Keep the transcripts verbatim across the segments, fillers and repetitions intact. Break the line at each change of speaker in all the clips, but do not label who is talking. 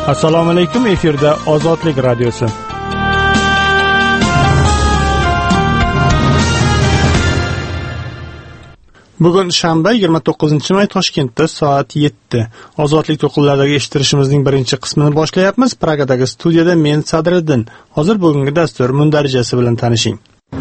Assalomu alaykum, efirda Ozodlik radiosi. Bugun shanba yigirma to'qqizinchi may, Toshkentda soat yetti. Ozodlik to'qinlaridagi eshittirishimizning birinchi qismini boshlayapmiz. Pragadagi studiyada men Sadriddin. Hozir bugungi dastur mundarijasi bilan tanishing.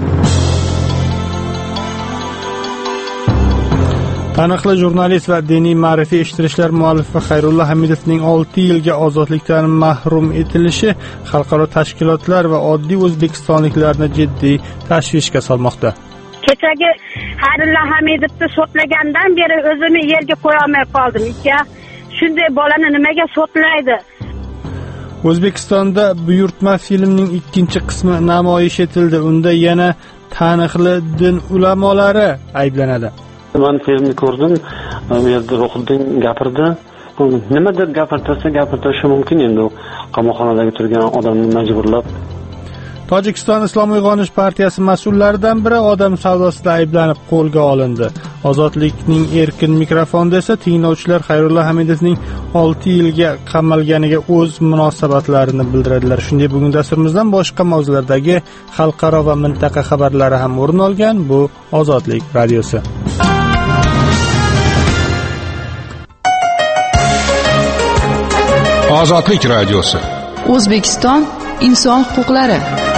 Taniqli jurnalist va diniy ma'rifiy eshittirishlar muallifi Xayrullo Hamidovning olti yilga ozodlikdan mahrum etilishi xalqaro tashkilotlar va oddiy o'zbekistonliklarni jiddiy tashvishga solmoqda.
Kechagi Xayrullo Hamidovni sotlagandan beri o'zimni yerga qo'ya olmay qoldim. Aka, shunday bolani nimaga sotlaydi?
O'zbekistonda buyurtma filmning ikkinchi qismi namoyish etildi. Unda yana taniqli din ulamolari ayblanadi.
Men filmni ko'rdim, u yerda Ruhiddin gapirdi. Nima deb gapirtirsa gapirtirishi mumkin endi u qamoqxonadagi turgan odamni majburlab.
Tojikiston Islom uyg'onish partiyasi mas'ullaridan biri odam savdosida ayblanib qo'lga olindi. Ozodlikning erkin mikrofonida esa tinglovchilar Xayrullo Hamidovning olti yilga qamalganiga o'z munosabatlarini bildiradilar. Shunday bugun dasturimizdan boshqa mavzulardagi xalqaro va mintaqa xabarlari ham o'rin olgan. Bu Ozodlik radiosi.
Ozodlik radiosi.
O'zbekiston inson huquqlari.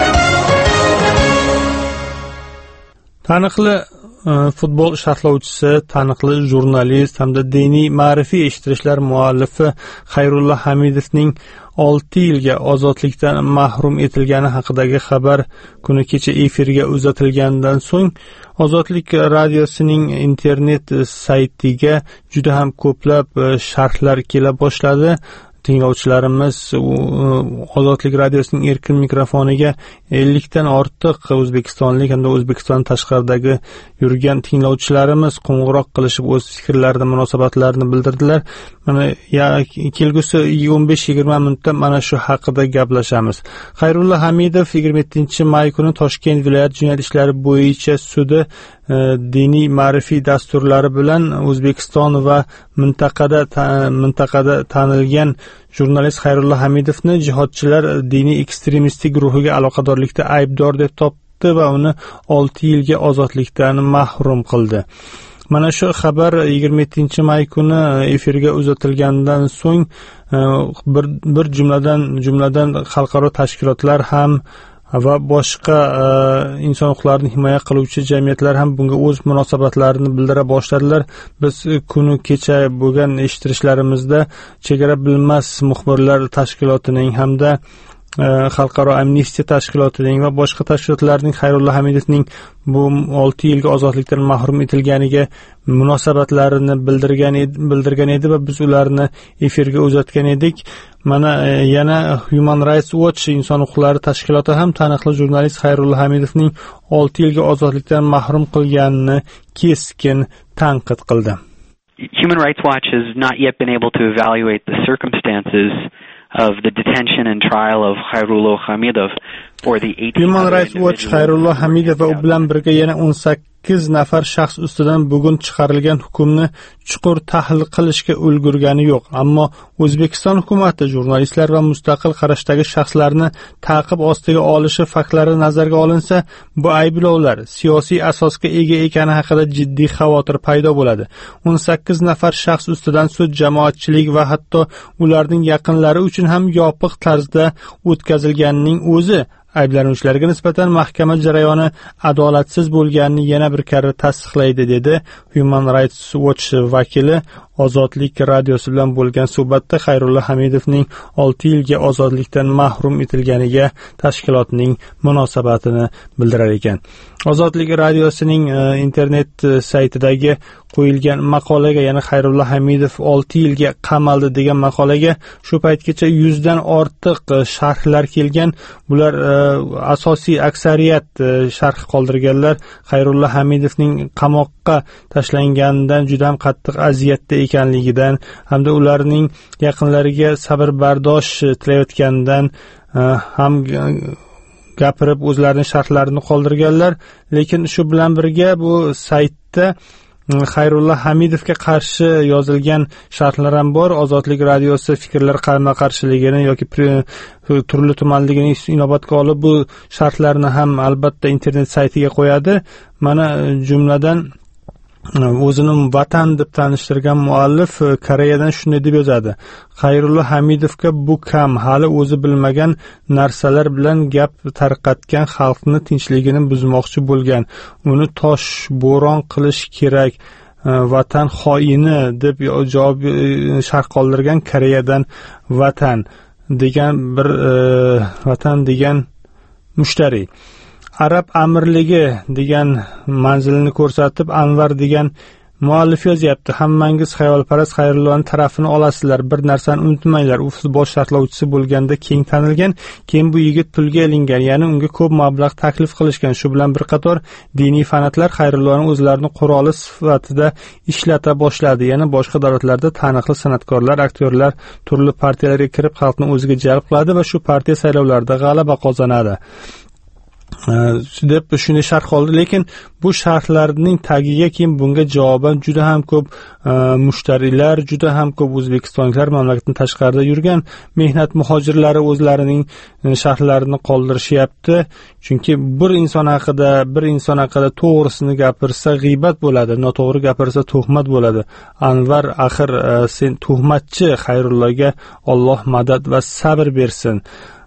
Taniqli futbol sharhlovchisi, taniqli jurnalist hamda diniy ma'rifiy eshittirishlar muallifi Xayrullo Hamidovning olti yilga ozodlikdan mahrum etilgani haqidagi xabar kuni kecha efirga uzatilgandan so'ng Ozodlik radiosining internet saytiga juda ham ko'plab sharhlar kela boshladi. Tinglovchilarimiz Ozodlik radiosining erkin mikrofoniga ellik dan ortiq o'zbekistonlik hamda O'zbekiston tashqaridagi yurgan tinglovchilarimiz qo'ng'iroq qilishib o'z fikrlarini, munosabatlarini bildirdilar. Mana kelgusi o'n besh yigirma minutda mana shu haqida gaplashamiz. Xayrullo Hamidov yigirma yettinchi may kuni Toshkent viloyat jinoyat ishlari bo'yicha sudi diniy ma'rifiy dasturlari bilan O'zbekiston va mintaqada mintaqada tanilgan jurnalist Xayrullo Hamidovni jihodchilar diniy ekstremistik guruhiga aloqadorlikda aybdor deb topdi va uni olti yilga ozodlikdan mahrum qildi. Mana shu xabar yigirma yettinchi may kuni efirga uzatilgandan so'ng bir bir jumladan jumladan xalqaro tashkilotlar ham va boshqa inson huquqlarini himoya qiluvchi jamiyatlar ham bunga o'z munosabatlarini bildira boshladilar. Biz kuni kecha bo'lgan eshittirishlarimizda Chegara bilmas muxbirlar tashkilotining hamda xalqaro amnistiya tashkilotining va boshqa tashkilotlarning Xayrullo Hamidovning bu olti yilga ozodlikdan mahrum etilganiga munosabatlarini bildirgan edi, bildirgan edi va biz ularni efirga uzatgan edik. Mana yana Human Rights Watch inson huquqlari tashkiloti ham taniqli jurnalist Xayrullo Hamidovning olti yilga ozodlikdan mahrum qilganini keskin tanqid qildi.
Human Rights Watch has not yet been able to evaluate the circumstances of the detention and trial of Xayrullo Hamidov or the eighteen
Human Rights Watch Xayrullo Hamidov va u bilan birga yana o'n sakkiz nafar shaxs ustidan bugun chiqarilgan hukmni chuqur tahlil qilishga ulgurgani yo'q. Ammo O'zbekiston hukumati jurnalistlar va mustaqil qarashdagi shaxslarni ta'qib ostiga olishi faktlari nazarga olinsa, bu ayblovlar siyosiy asosga ega ekani haqida jiddiy xavotir paydo bo'ladi. o'n sakkiz nafar shaxs ustidan sud, jamoatchilik va hatto ularning yaqinlari uchun ham yopiq tarzda o'tkazilganining o'zi ayblanuvchilarga nisbatan mahkama jarayoni adolatsiz bo'lganini yana bir karra tasdiqlaydi, dedi Human Rights Watch vakili Ozodlik radiosi bilan bo'lgan suhbatda Xayrullo Hamidovning olti yilga ozodlikdan mahrum etilganiga tashkilotning munosabatini bildirar ekan. Ozodlik radiosining internet saytidagi qo'yilgan maqolaga, ya'ni Xayrullo Hamidov olti yilga qamaldi degan maqolaga shu paytgacha yuzdan ortiq sharhlar kelgan. Bular asosiy aksariyat sharh qoldirganlar Xayrullo Hamidovning qamoqqa tashlanganidan juda ham qattiq aziyatda ekanligidan hamda ularning yaqinlariga sabr bardosh tilayotganidan ham gapirib o'zlarining sharhlarini qoldirganlar. Lekin shu bilan birga bu saytda Xayrullo Hamidovga qarshi yozilgan sharhlar ham bor. Ozodlik radiosi fikrlar qarama-qarshiligini yoki turli tumanligini inobatga olib bu sharhlarni ham albatta internet saytiga qo'yadi. Mana jumladan o'zini vatan deb tanishtirgan muallif Koreyadan shunday deb yozadi: Xayrullo Hamidovga bu kam, hali o'zi bilmagan narsalar bilan gap tarqatgan, xalqni tinchligini buzmoqchi bo'lgan. Uni tosh bo'ron qilish kerak, vatan xoini deb javob sharh qoldirgan Koreyadan vatan degan bir e, vatan degan mushtari. Arab amirligi degan manzilini ko'rsatib Anvar degan muallif yozyapti: hammangiz xayolparast Xayrulloning tarafini olasizlar, bir narsani unutmanglar, u futbol sharhlovchisi bo'lganda keng tanilgan, keyin bu yigit pulga ilingan, ya'ni unga ko'p mablag' taklif qilishgan. Shu bilan bir qator diniy fanatlar Xayrulloning o'zlarini quroli sifatida ishlata boshladi. Yana boshqa davlatlarda taniqli san'atkorlar, aktyorlar turli partiyalarga kirib xalqni o'ziga jalb qiladi va shu partiya saylovlarda g'alaba qozonadi deb shuni sharh qildi. Lekin bu sharhlarning tagiga keyin bunga javoban juda ham ko'p mushtarilar, juda ham ko'p o'zbekistonliklar, mamlakatdan tashqarida yurgan mehnat muhojirlari o'zlarining sharhlarini qoldirishyapti. Chunki bir inson haqida, bir inson haqida to'g'risini gapirsa g'iybat bo'ladi, noto'g'ri gapirsa tuhmat bo'ladi. Anvar, axir sen tuhmatchi, Xayrulloga Alloh madad va sabr bersin.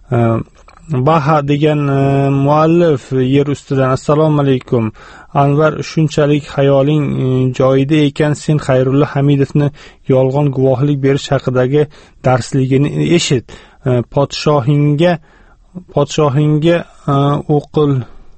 Baha degan uh, muallif yer ustidan: assalomu alaykum. Anvar, shunchalik xayoling uh, joyida ekan, sen Xayrullo Hamidovni yolg'on guvohlik berish haqidagi darsligini eshit. Uh, podshohingga podshohingga uh, o'qil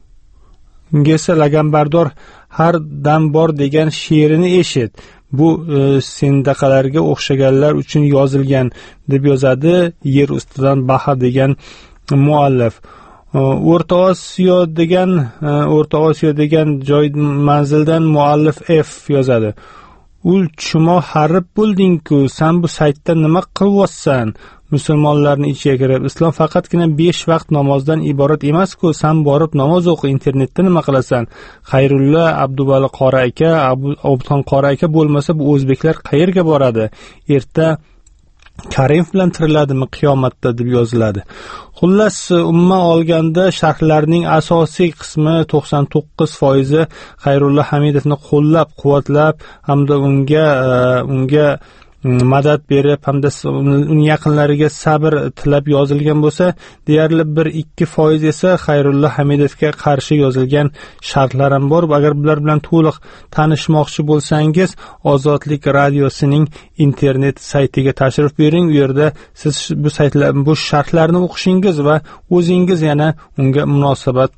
ngesa lagambardor har dam bor degan she'rini eshit. Bu uh, sendaqalarga o'xshaganlar uchun yozilgan deb yozadi yer ustidan Baha degan muallif. O'rta Osiyo degan O'rta Osiyo degan joy manzildan muallif F yozadi: ul chumo harib bo'lding-ku, sen bu saytda nima qilyapsan? Musulmonlarning ichiga kirib, islom faqatgina besh vaqt namozdan iborat emas-ku, sen borib namoz o'qi, internetda nima qilasan? Xayrulla Abduvali qori aka, Obton qori aka bo'lmasa bu o'zbeklar qayerga boradi? Erta Karim bilan tiriladimi qiyomatda deb yoziladi. Xullas, umuman olganda sharhlarning asosiy qismi to'qson to'qqiz foiz Xayrullo Hamidovni qo'llab-quvvatlab hamda unga unga madad berib hamda uning yaqinlariga sabr tilab yozilgan bo'lsa, deyarli bir ikki foiz esa Xayrullo Hamidovga qarshi yozilgan sharhlar ham bor. Agar bular bilan to'liq tanishmoqchi bo'lsangiz, Ozodlik radiosining internet saytiga tashrif bering. U yerda siz bu saytlar bu sharhlarni o'qishingiz va o'zingiz yana unga munosabat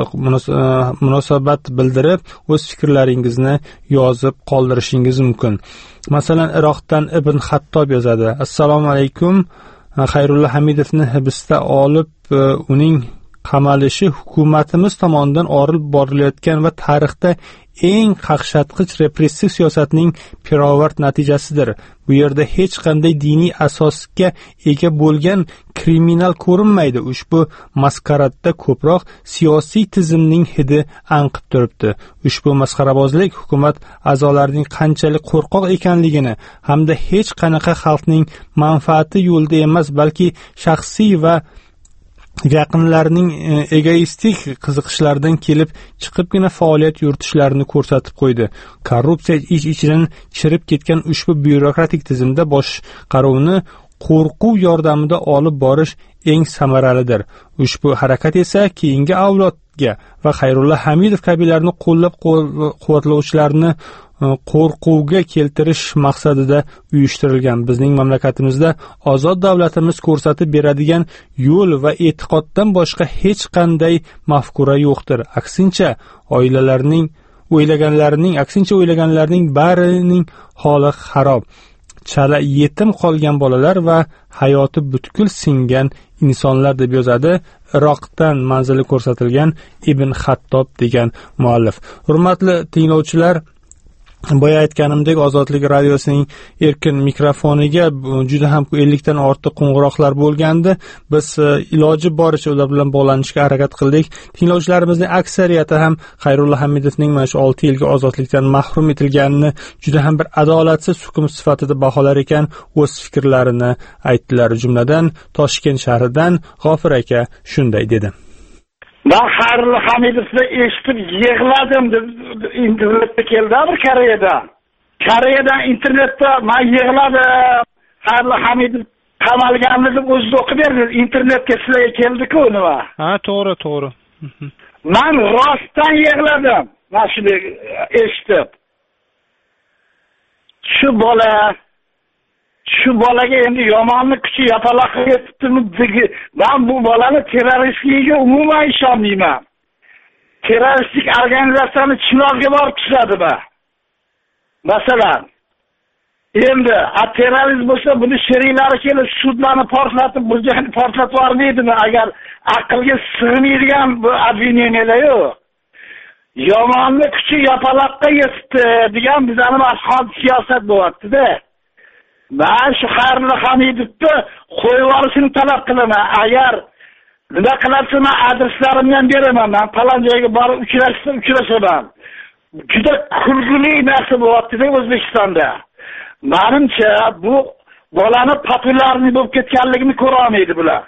munosabat bildirib o'z fikrlaringizni yozib qoldirishingiz mumkin. Masalan, Iroqdan Ibn Xattob yozadi: assalomu alaykum. Xayrullo Hamidovni hibsda olib uning qamalishi hukumatimiz tomonidan olib borilayotgan va tarixda eng qaqshatqich repressiv siyosatning pirovard natijasidir. Bu yerda hech qanday diniy asosga ega bo'lgan kriminal ko'rinmaydi. Ushbu maskaradda ko'proq siyosiy tizimning hidi anqib turibdi. Ushbu masxarabozlik hukumat a'zolarining qanchalik qo'rqoq ekanligini hamda hech qanaqa xalqning manfaati yo'lida emas, balki shaxsiy va yaqinlarining egoistik qiziqishlaridan kelib chiqibgina faoliyat yuritishlarini ko'rsatib qo'ydi. Korrupsiya ich-ichidan chirib ketgan ushbu byurokratik tizimda boshqaruvni qo'rquv yordamida olib borish eng samaralidir. Ushbu harakat esa keyingi avlodga va Xayrullo Hamidov kabilarni qo'llab-quvvatlovchilarni qo'rquvga keltirish maqsadida uyushtirilgan. Bizning mamlakatimizda ozod davlatimiz ko'rsatib beradigan yo'l va e'tiqoddan boshqa hech qanday mafkura yo'qdir. Aksincha, oilalarning o'ylaganlarining, aksincha o'ylaganlarning barining holi xarob. Chala yetim qolgan bolalar va hayoti butkul singan insonlar deb yozadi Iroqdan manzili ko'rsatilgan Ibn Xattob degan muallif. Hurmatli tinglovchilar, boya aytganimdek, Ozodlik radiosining erkin mikrofoniga juda ham ellikdan ortiq qo'ng'iroqlar bo'lgandi. Biz iloji boricha ular bilan bog'lanishga harakat qildik. Tinglovchilarimizning aksariyati ham Xayrulla Hamidovning mana shu olti yilga ozodlikdan mahrum etilganini juda ham bir adolatsiz hukm sifatida baholar ekan, o'z fikrlarini aytdilar. Jumladan Toshkent shahridan G'ofir aka shunday dedi:
Ben Xayrulla Hamidovni eshitib yig'ladim deb internetda keldi bir Koreyadan. Koreyadan internetda men yig'ladim. Xayrulla Hamidov qamalganini deb o'zi o'qib berdi. Internetga sizlarga keldi-ku nima?
Ha, to'g'ri, to'g'ri.
Men rostdan yig'ladim. Mana shuni eshitib. Shu bola Shu bolaga endi yomonlik kuchi yapaloq etibdimi? Men bu bolani terroristligiga umuman ishonmayman. Terroristik organizatsiyani chinorga borib tushadimi? Masalan, endi a terrorist bo'lsa, buni sheriklari kelib sudlarni portlatib, burjani portlatib yubormaydimi agar aqlga sig'maydigan bu obvineniyalar yo'q. Yomonlik kuchi yapaloqqa yetibdi degan bizning hozir siyosat bo'lyapti-da. Ben şu Xayrulla Hamidovni qo'yib yuborishini talab qilaman. Agar nima qilarsa men adreslarimdan beraman. Men falon joyga borib uchrashsam uchrashaman. Juda kulgili narsa bo'lyapti-da O'zbekistonda. Menimcha bu bolani populyarni bo'lib ketganligini ko'ra olmaydi bular.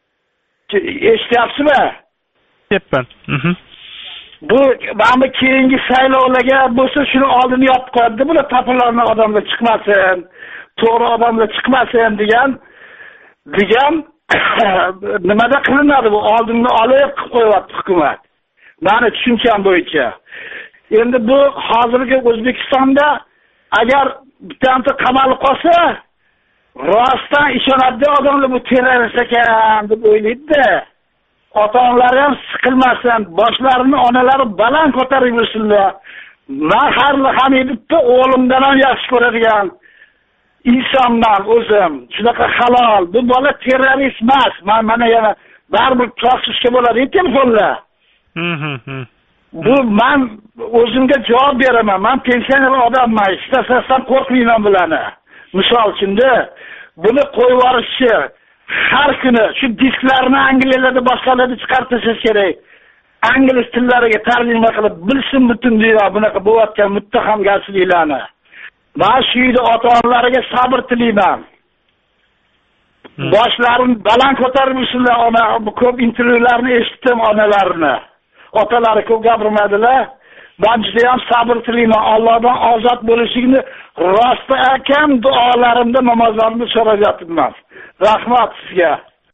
Eshityapsizmi? Yepman. Mhm. Bu mana keyingi saylovlarga bo'lsa shuni oldini yopib qo'yadi. Bular populyarni odamlar chiqmasin. To'g'ri odamlar chiqmasin degan degan nimada qilinadi bu oldinni olib qo'yapti hukumat. Meni tushuncham bo'yicha. Endi bu hozirgi O'zbekistonda agar bittasi qamalib qolsa, rostdan ishonadi odamlar bu terrorist ekan deb o'ylaydi-da. Ota-onalari ham siqilmasin, boshlarini onalari baland ko'tarib yursinlar. Men Xayrulla Hamidovni o'g'limdan ham yaxshi ko'radigan insonman o'zim. Shunaqa halol. Bu bola terrorist emas. Men mana yana baribir topshirishga bo'ladi telefonlar. Mhm. Bu men o'zimga javob beraman. Men pensioner odamman. Istasam qo'rqmayman bularni. Misol uchun-da buni qo'yib yuborishni har kuni shu disklarni Angliyalarda boshqalarda chiqarib tashlash kerak. Ingliz tillariga tarjima qilib bilsin butun dunyo bunaqa bo'layotgan muttahamgarchiliklarni. Ben şu uyda ota-onalariga sabr tilayman. Boshlarini baland ko'tarmışlar ona bu ko'p intervyularni eshitdim onalarini. Otalari ko'p gapirmadilar. Ben juda ham sabr tilayman. Allohdan ozod bo'lishingni rosti akam duolarimda namozlarimda so'rab yotibman. Rahmat sizga.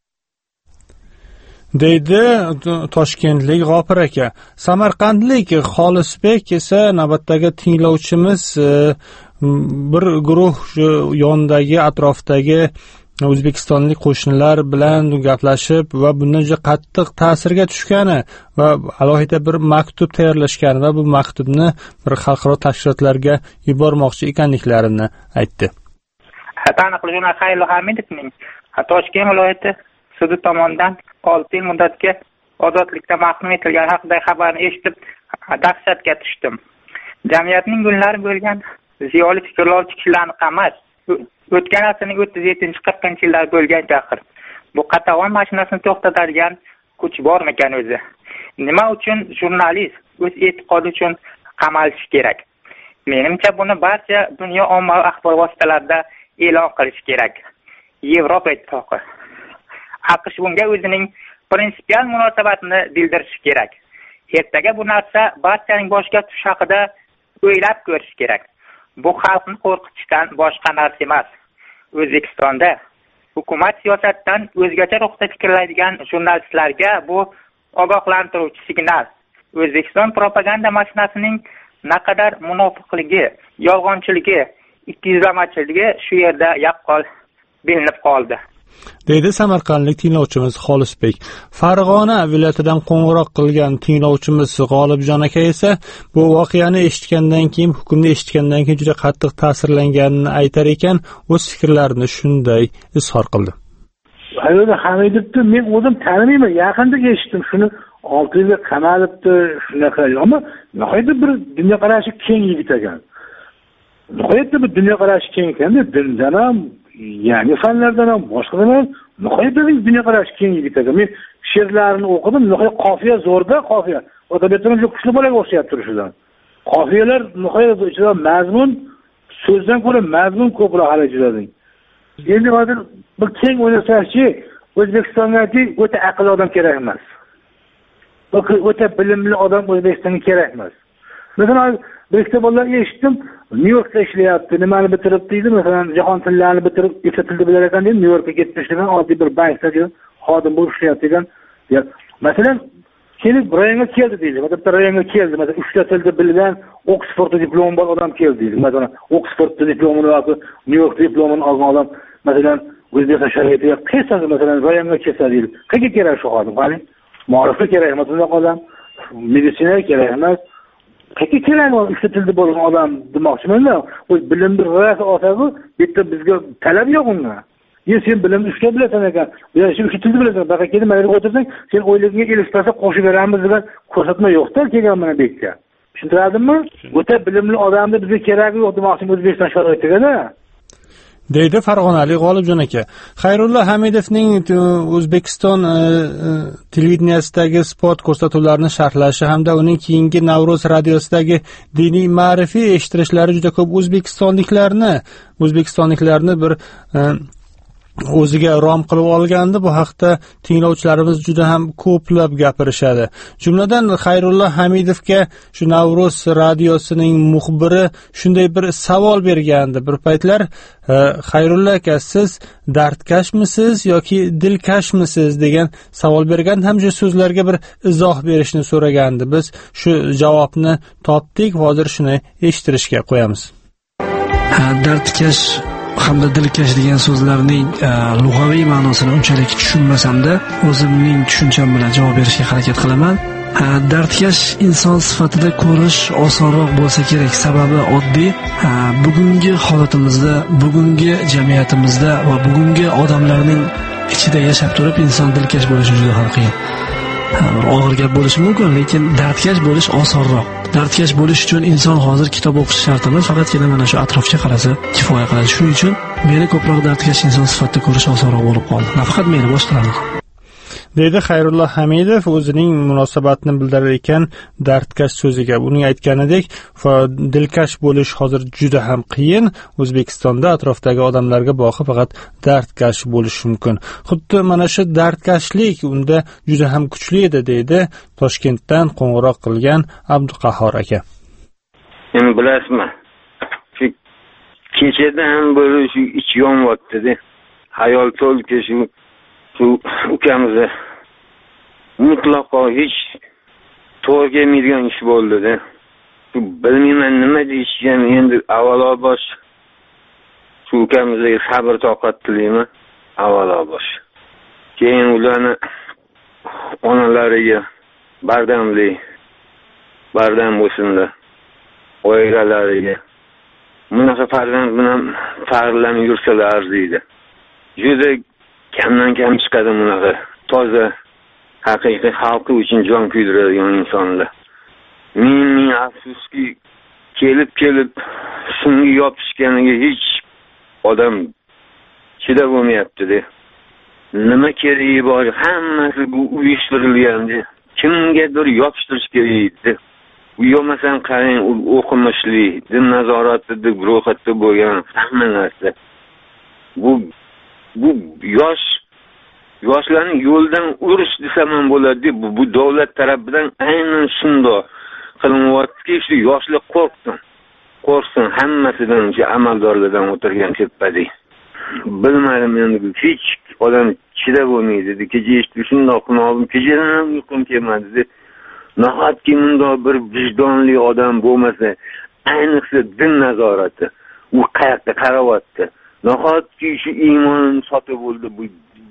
deydi Toshkentlik G'ofir aka. Samarqandlik Xolisbek esa navbatdagi tinglovchimiz bir guruh yondagi atrofdagi o'zbekistonlik qo'shnilar bilan gaplashib va bundan juda qattiq ta'sirga tushgani va alohida bir maktub tayyorlashgani va bu maktubni bir xalqaro tashkilotlarga yubormoqchi ekanliklarini aytdi.
Taniqli jurnalist Xayrulla Hamidovning Toshkent viloyati sudi tomonidan olti yil muddatga ozodlikdan mahrum etilgani haqidagi xabarni eshitib dahshatga tushdim. Jamiyatning gullari bo'lgan ziyoli fikrlovchi kishilarni qamash o'tgan asrning o'ttiz yettinchi qirqinchi yillar bo'lgan chaqir. Bu qatag'on mashinasini to'xtatadigan kuch bormikan o'zi? Nima uchun jurnalist o'z e'tiqodi uchun qamalishi kerak? Menimcha buni barcha dunyo ommaviy axborot vositalarida e'lon qilish kerak. Yevropa ittifoqi, AQSh bunga o'zining prinsipial munosabatini bildirishi kerak. Ertaga bu narsa barchaning boshiga tushishi haqida o'ylab ko'rish kerak. Bu xalqni qo'rqitishdan boshqa narsa emas. O'zbekistonda hukumat siyosatdan o'zgacha ruhda fikrlaydigan jurnalistlarga bu ogohlantiruvchi signal. O'zbekiston propaganda mashinasining naqadar munofiqligi, yolg'onchiligi, ikkiyuzlamachiligi shu yerda yaqqol bilinib qoldi.
deydi Samarqandlik tinglovchimiz Xolisbek. Farg'ona viloyatidan qo'ng'iroq qilgan tinglovchimiz G'olibjon aka esa bu voqeani eshitgandan keyin, hukmni eshitgandan keyin juda qattiq ta'sirlanganini aytar ekan, o'z fikrlarini shunday izhor qildi.
Xayrulla Hamidovni men o'zim tanimayman, yaqinda eshitdim shuni olti yilga qamalibdi, shunaqa. Ammo nihoyatda bir dunyoqarashi keng yigit ekan.
nihoyatda bir dunyoqarashi keng ekanda, dindan ham, yangi fanlardan ham, boshqadan ham nihoyatda bir dunyoqarashi keng yigit ekan. Men she'rlarini o'qidim, nihoyat qofiya zo'rda, qofiya. Odamlardan juda kuchli bolaga o'xshayapti turishidan. Qofiyalar nihoyat ichida mazmun, so'zdan ko'ra mazmun ko'proq hal etiladi. Endi hozir bir keng o'ylasachi, O'zbekistonga o'ta aqlli odam kerak emas. O'ta bilimli odam O'zbekistonga kerak emas. Masalan, Beksa bolalar eshitdim, Nyu-Yorkda ishlayapti, nimani bitirib deydi, masalan, jahon tillarini bitirib, ikki tilni bilar ekan deb Nyu-Yorkka ketib ishlagan oddiy bir bankda xodim bo'lib ishlayapti degan. Masalan, kelib rayonga keldi deydi. Bitta rayonga keldi, masalan, uchta tilni bilgan, Oksfordda diplomi bor odam keldi deydi. Masalan, Oksfordda diplomini yoki Nyu-York diplomini olgan odam, masalan, O'zbekiston sharoitiga qisqasi masalan rayonga kelsa deydi. Qayerga kerak shu xodim? Qani, ma'rifat kerak emas bunday odam, meditsina kerak emas. Qayerga kerak u uchta tilni bo'lgan odam demoqchiman-da. O'z bilimni ro'yxatga olsa-ku, bitta bizga talab yo'q undan. Yen sen bilimni uchta bilasan ekan, yo shu uchta tilni bilasan, baqa kelib mayli o'tirsang, sen o'yligingga ilishtirsa qo'shib beramiz degan ko'rsatma yo'q-da kelgan mana bekka. Tushuntiradimmi? O'ta bilimli odamni bizga keragi yo'q demoqchim O'zbekiston sharoitiga-da.
deydi Farg'onali G'olibjon aka. Xayrullo Hamidovning O'zbekiston televideniyasidagi sport ko'rsatuvlarini sharhlashi hamda uning keyingi Navro'z radiosidagi diniy ma'rifiy eshittirishlari juda ko'p o'zbekistonliklarni o'zbekistonliklarni bir o'ziga rom qilib olgandi. Bu haqda tinglovchilarimiz juda ham ko'plab gapirishadi. Jumladan Xayrullo Hamidovga shu Navro'z radiosining muxbiri shunday bir savol bergandi. Bir paytlar Xayrullo aka, siz dardkashmisiz yoki dilkashmisiz degan savol bergan, ham shu so'zlarga bir izoh berishni so'ragandi. Biz shu javobni topdik, hozir shuni eshittirishga qo'yamiz.
Dardkash hamda dilkash degan so'zlarning lug'aviy ma'nosini unchalik tushunmasam-da, o'zimning tushuncham bilan javob berishga harakat qilaman. Dardkash inson sifatida ko'rish osonroq bo'lsa kerak. Sababi oddiy, bugungi holatimizda, bugungi jamiyatimizda va bugungi odamlarning ichida yashab turib inson dilkash bo'lishi juda ham qiyin. Og'ir gap bo'lishi mumkin, lekin dardkash bo'lish osonroq. Dardkash bo'lish uchun inson hozir kitob o'qishi shart emas, faqatgina mana shu atrofga qarasa kifoya qiladi. Shuning uchun meni ko'proq dardkash inson sifatida ko'rish osonroq bo'lib qoldi. Nafaqat meni, boshqalarni.
deydi Xayrullo Hamidov o'zining munosabatini bildirar ekan dardkash so'ziga. Uning aytganidek, dilkash bo'lish hozir juda ham qiyin. O'zbekistonda atrofdagi odamlarga boqib faqat dardkash bo'lish mumkin. Xuddi mana shu dardkashlik unda juda ham kuchli edi, deydi Toshkentdan qo'ng'iroq qilgan Abduqahhor aka.
Endi bilasizmi? Shu kechadan beri shu ich yonyapti-da. Hayol to'lki shu shu ukamizni mutlaqo hech to'g'ri kelmaydigan ish bo'ldi-da. Bilmayman nima deyishim, endi avvalo bosh shu ukamizga sabr toqat tilayman, avvalo bosh. Keyin ularni onalariga bardamlik, bardam bo'lsinlar, oilalariga. Bunaqa farzand bilan faxrlanib yursalar arziydi. Juda kamdan kam chiqadi bunaqa toza haqiqiy xalqi uchun jon kuydiradigan insonlar. Men afsuski kelib kelib shunga yopishganiga hech odam chidab bo'lmayapti-da. Nima keragi bor? Hammasi bu uyushtirilgandi. Kimgadir yopishtirish kerak edi. U yo'masam qarang, o'qimishli, din nazoratida ro'yxatda bo'lgan hamma narsa. Bu bu yosh yoshlarni yo'ldan urish desam ham bo'ladi. Bu, bu davlat tarafidan aynan shunday qilinyapti, shu yoshlar qo'rqsin. Qo'rqsin hammasidan, shu amaldorlardan o'tirgan tepadek. Bilmadim endi hech odam chidab bo'lmaydi. Kecha eshitib shunday qildim, kechadan ham uyqum kelmadi. Nahotki bunday bir vijdonli odam bo'lmasa, ayniqsa din nazorati, u qayerda qaryapti. Nahotki shu iymon sotib bo'ldi bu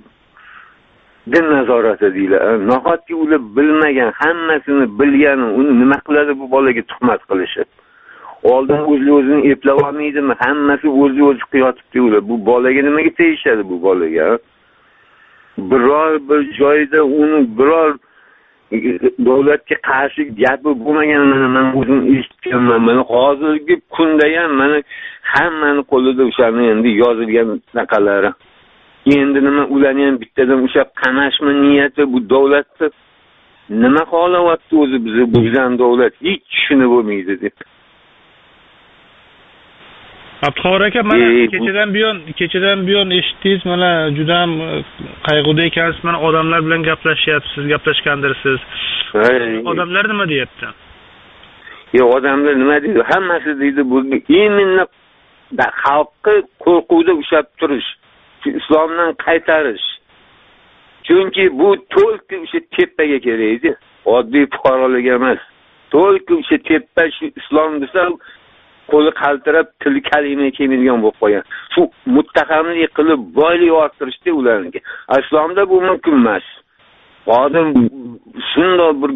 din nazorati deylar. Nahotki ular bilmagan, hammasini bilgan, uni nima qiladi bu bolaga tuhmat qilishib. Oldin o'zi o'zini eplab olmaydimi? Hammasi o'zi o'zi qiyotibdi ular. Bu bolaga nimaga tegishadi bu bolaga? Biror bir joyda uni biror davlatga qarshi gapi bo'lmaganini men o'zim eshitganman. Mana hozirgi kunda ham mana hammani qo'lida o'shani endi yozilgan naqalari. Endi nima ularni ham bittadan ushlab qamashmi niyati bu davlatni nima xolayapti o'zi bizni buzgan davlat hech tushunib bo'lmaydi deb.
Abduqahhor aka, mana e, kechadan buyon kechadan buyon eshitdingiz, mana juda ham qayg'uda ekansiz, mana odamlar bilan gaplashyapsiz, gaplashgandirsiz. Odamlar nima deyapti?
Yo'q, odamlar nima deydi? Hammasi deydi bu imminni xalqni qo'rquvda ushlab turish, islomdan qaytarish. Chunki bu to'lqin o'sha tepaga kerakdi. Oddiy fuqarolarga emas. To'lqin o'sha tepa shu islom desa qo'li qaltirab tili kalima kelmaydigan bo'lib qolgan. Shu muttahamlik qilib boylik orttirishdi ularniki. Islomda bu mumkin emas. Hozir shunday bir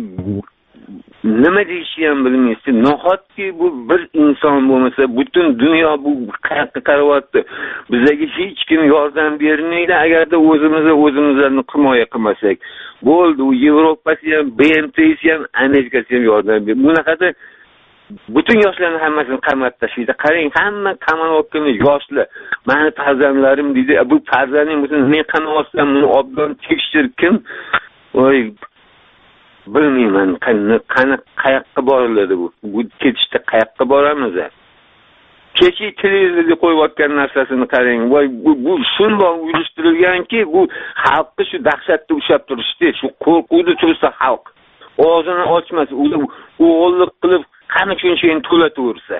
nima deyishni ham bilmaysiz. Nahotki bu bir inson bo'lmasa, butun dunyo bu qayoqqa qarayapti. Bizga hech kim yordam bermaydi agarda o'zimizni o'zimizlarni himoya qilmasak. Bo'ldi, u Yevropasi ham, B M T'si ham, Amerikasi ham yordam beradi. Bunaqada butun yoshlarni hammasini qamat tashlaydi. Qarang, hamma qamalotgan yoshlar. Meni farzandlarim deydi, bu farzanding bo'lsa, men qamalsam, buni obdan tekshirkim. Voy, bilmayman, qani qayoqqa boriladi bu? Bu ketishda qayoqqa boramiz? Kechi televizorga qo'yayotgan narsasini qarang. Voy, bu bu shunday uyushtirilganki, bu xalqni shu dahshatda ushlab turishdi, shu qo'rquvda tursa xalq. Og'zini ochmas, u o'g'illik qilib qani shunchayin to'lataversa.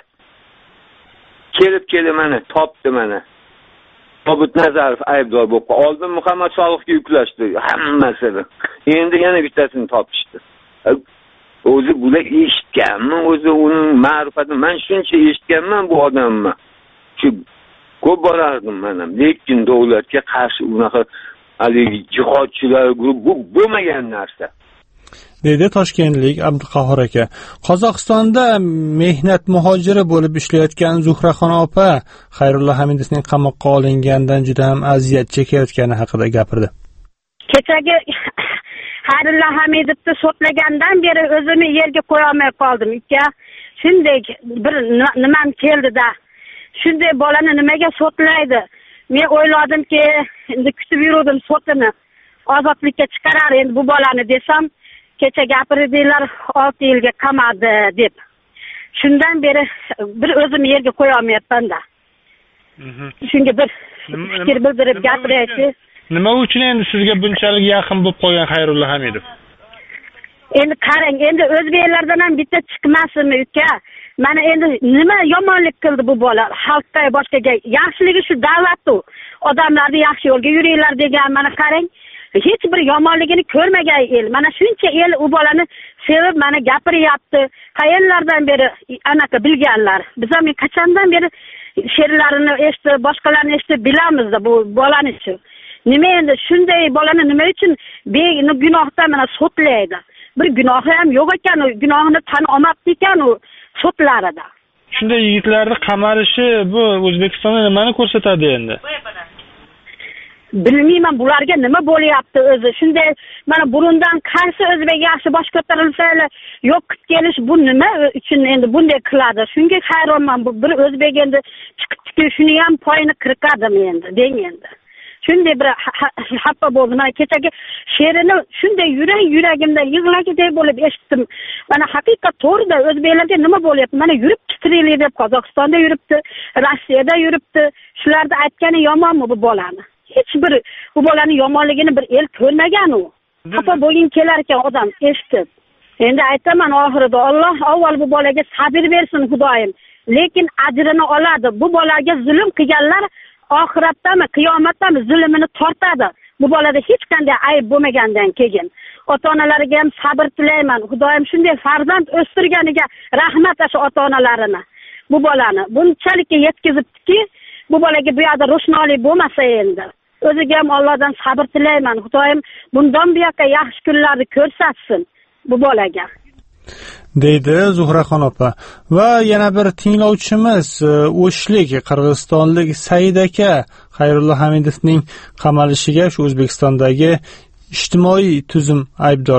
Kelib kelib mana topdi mana. Obid Nazarov aybdor bo'lib qoldi. Oldin Muhammad Solovga yuklashdi hammasini. Endi yana bittasini topishdi. O'zi bular eshitganmi? O'zi uning ma'rifatini men shuncha eshitganman bu odamni. Shu ko'p borardim men ham. Lekin davlatga qarshi unaqa haligi jihodchilar guruh bu bo'lmagan narsa.
Dedi Toshkentlik Abduqahhor aka. Qozog'istonda mehnat muhojiri bo'lib ishlayotgan Zuhraxon opa Xayrullo Hamidovning qamoqqa olingandan juda ham aziyat chekayotgani haqida gapirdi.
Kechagi Xayrullo Hamidovni sotlagandan beri o'zimni yerga qo'ya olmay qoldim. Aka, shunday bir nimam keldi-da. Shunday bolani nimaga sotlaydi? Men o'yladimki, endi kutib yurdim sotini. Ozodlikka chiqarar endi bu bolani desam, kecha gapirdilar olti yilga qamadi deb. Shundan beri bir o'zim yerga qo'ya olmayapman-da. Shunga bir fikr bildirib gapiraychi.
Nima uchun endi sizga bunchalik yaqin bo'lib qolgan Xayrullo Hamidov?
Endi qarang, endi o'zbeklardan ham bitta chiqmasmi uka? Mana endi nima yomonlik qildi bu bola? Xalqqa boshqaga yaxshiligi shu davlatda. Odamlarni yaxshi yo'lga yuringlar degan, mana qarang. Hech bir yomonligini ko'rmagan el. Mana shuncha el u bolani sevib mana gapiryapti. Qayerlardan beri anaqa bilganlar. Biz ham qachondan beri she'rlarini eshitib, boshqalarni eshitib bilamiz-da bu bolani uchun. Nima endi shunday bolani nima uchun begunohdan mana sotlaydi? Bir gunohi ham yo'q ekan, gunohini tan olmabdi ekan u sotlarida.
Shunday yigitlarni qamalishi bu O'zbekistonda nimani ko'rsatadi endi?
Bilmayman bularga nima bo'lyapti o'zi. Shunday mana burundan qaysi o'zbek yaxshi bosh ko'tarilsa, yo'q kelish bu nima uchun endi bunday qiladi? Shunga hayronman. Bu bir o'zbek endi chiqib shuni ham poyini qirqadimi endi, deng endi. Shunday bir xafa bo'ldim. Mana kechagi she'rini shunday yurak yuragimda yig'lagidek bo'lib eshitdim. Mana haqiqat to'g'rida o'zbeklarga nima bo'lyapti? Mana yurib chiqiraylik deb Qozog'istonda yuribdi, Rossiyada yuribdi. Shularda aytgani yomonmi bu bolani? Hech bir bu bolaning yomonligini bir el ko'rmagan u. Xafa bo'lgin kelar ekan odam eshitib. Endi aytaman oxirida Alloh avval bu bolaga sabr bersin Xudoyim. Lekin ajrini oladi. Bu bolaga zulm qilganlar oxiratdami, qiyomatdami zulmini tortadi. Bu bolada hech qanday ayb bo'lmagandan keyin ota-onalariga ham sabr tilayman. Xudoyim shunday farzand o'stirganiga rahmat ashu ota-onalarini. Bu bolani bunchalik yetkazibdiki, bu bolaga bu yerda ro'shnolik bo'lmasa endi. O'ziga ham Allohdan sabr tilayman. Xudoyim bundan bu yoqqa yaxshi kunlarni ko'rsatsin bu bolaga.
Deydi Zuhraxon opa. Va yana bir tinglovchimiz O'shlik qirg'izistonlik Said aka Xayrullo Hamidovning qamalishiga shu O'zbekistondagi ijtimoiy tuzum aybdor deb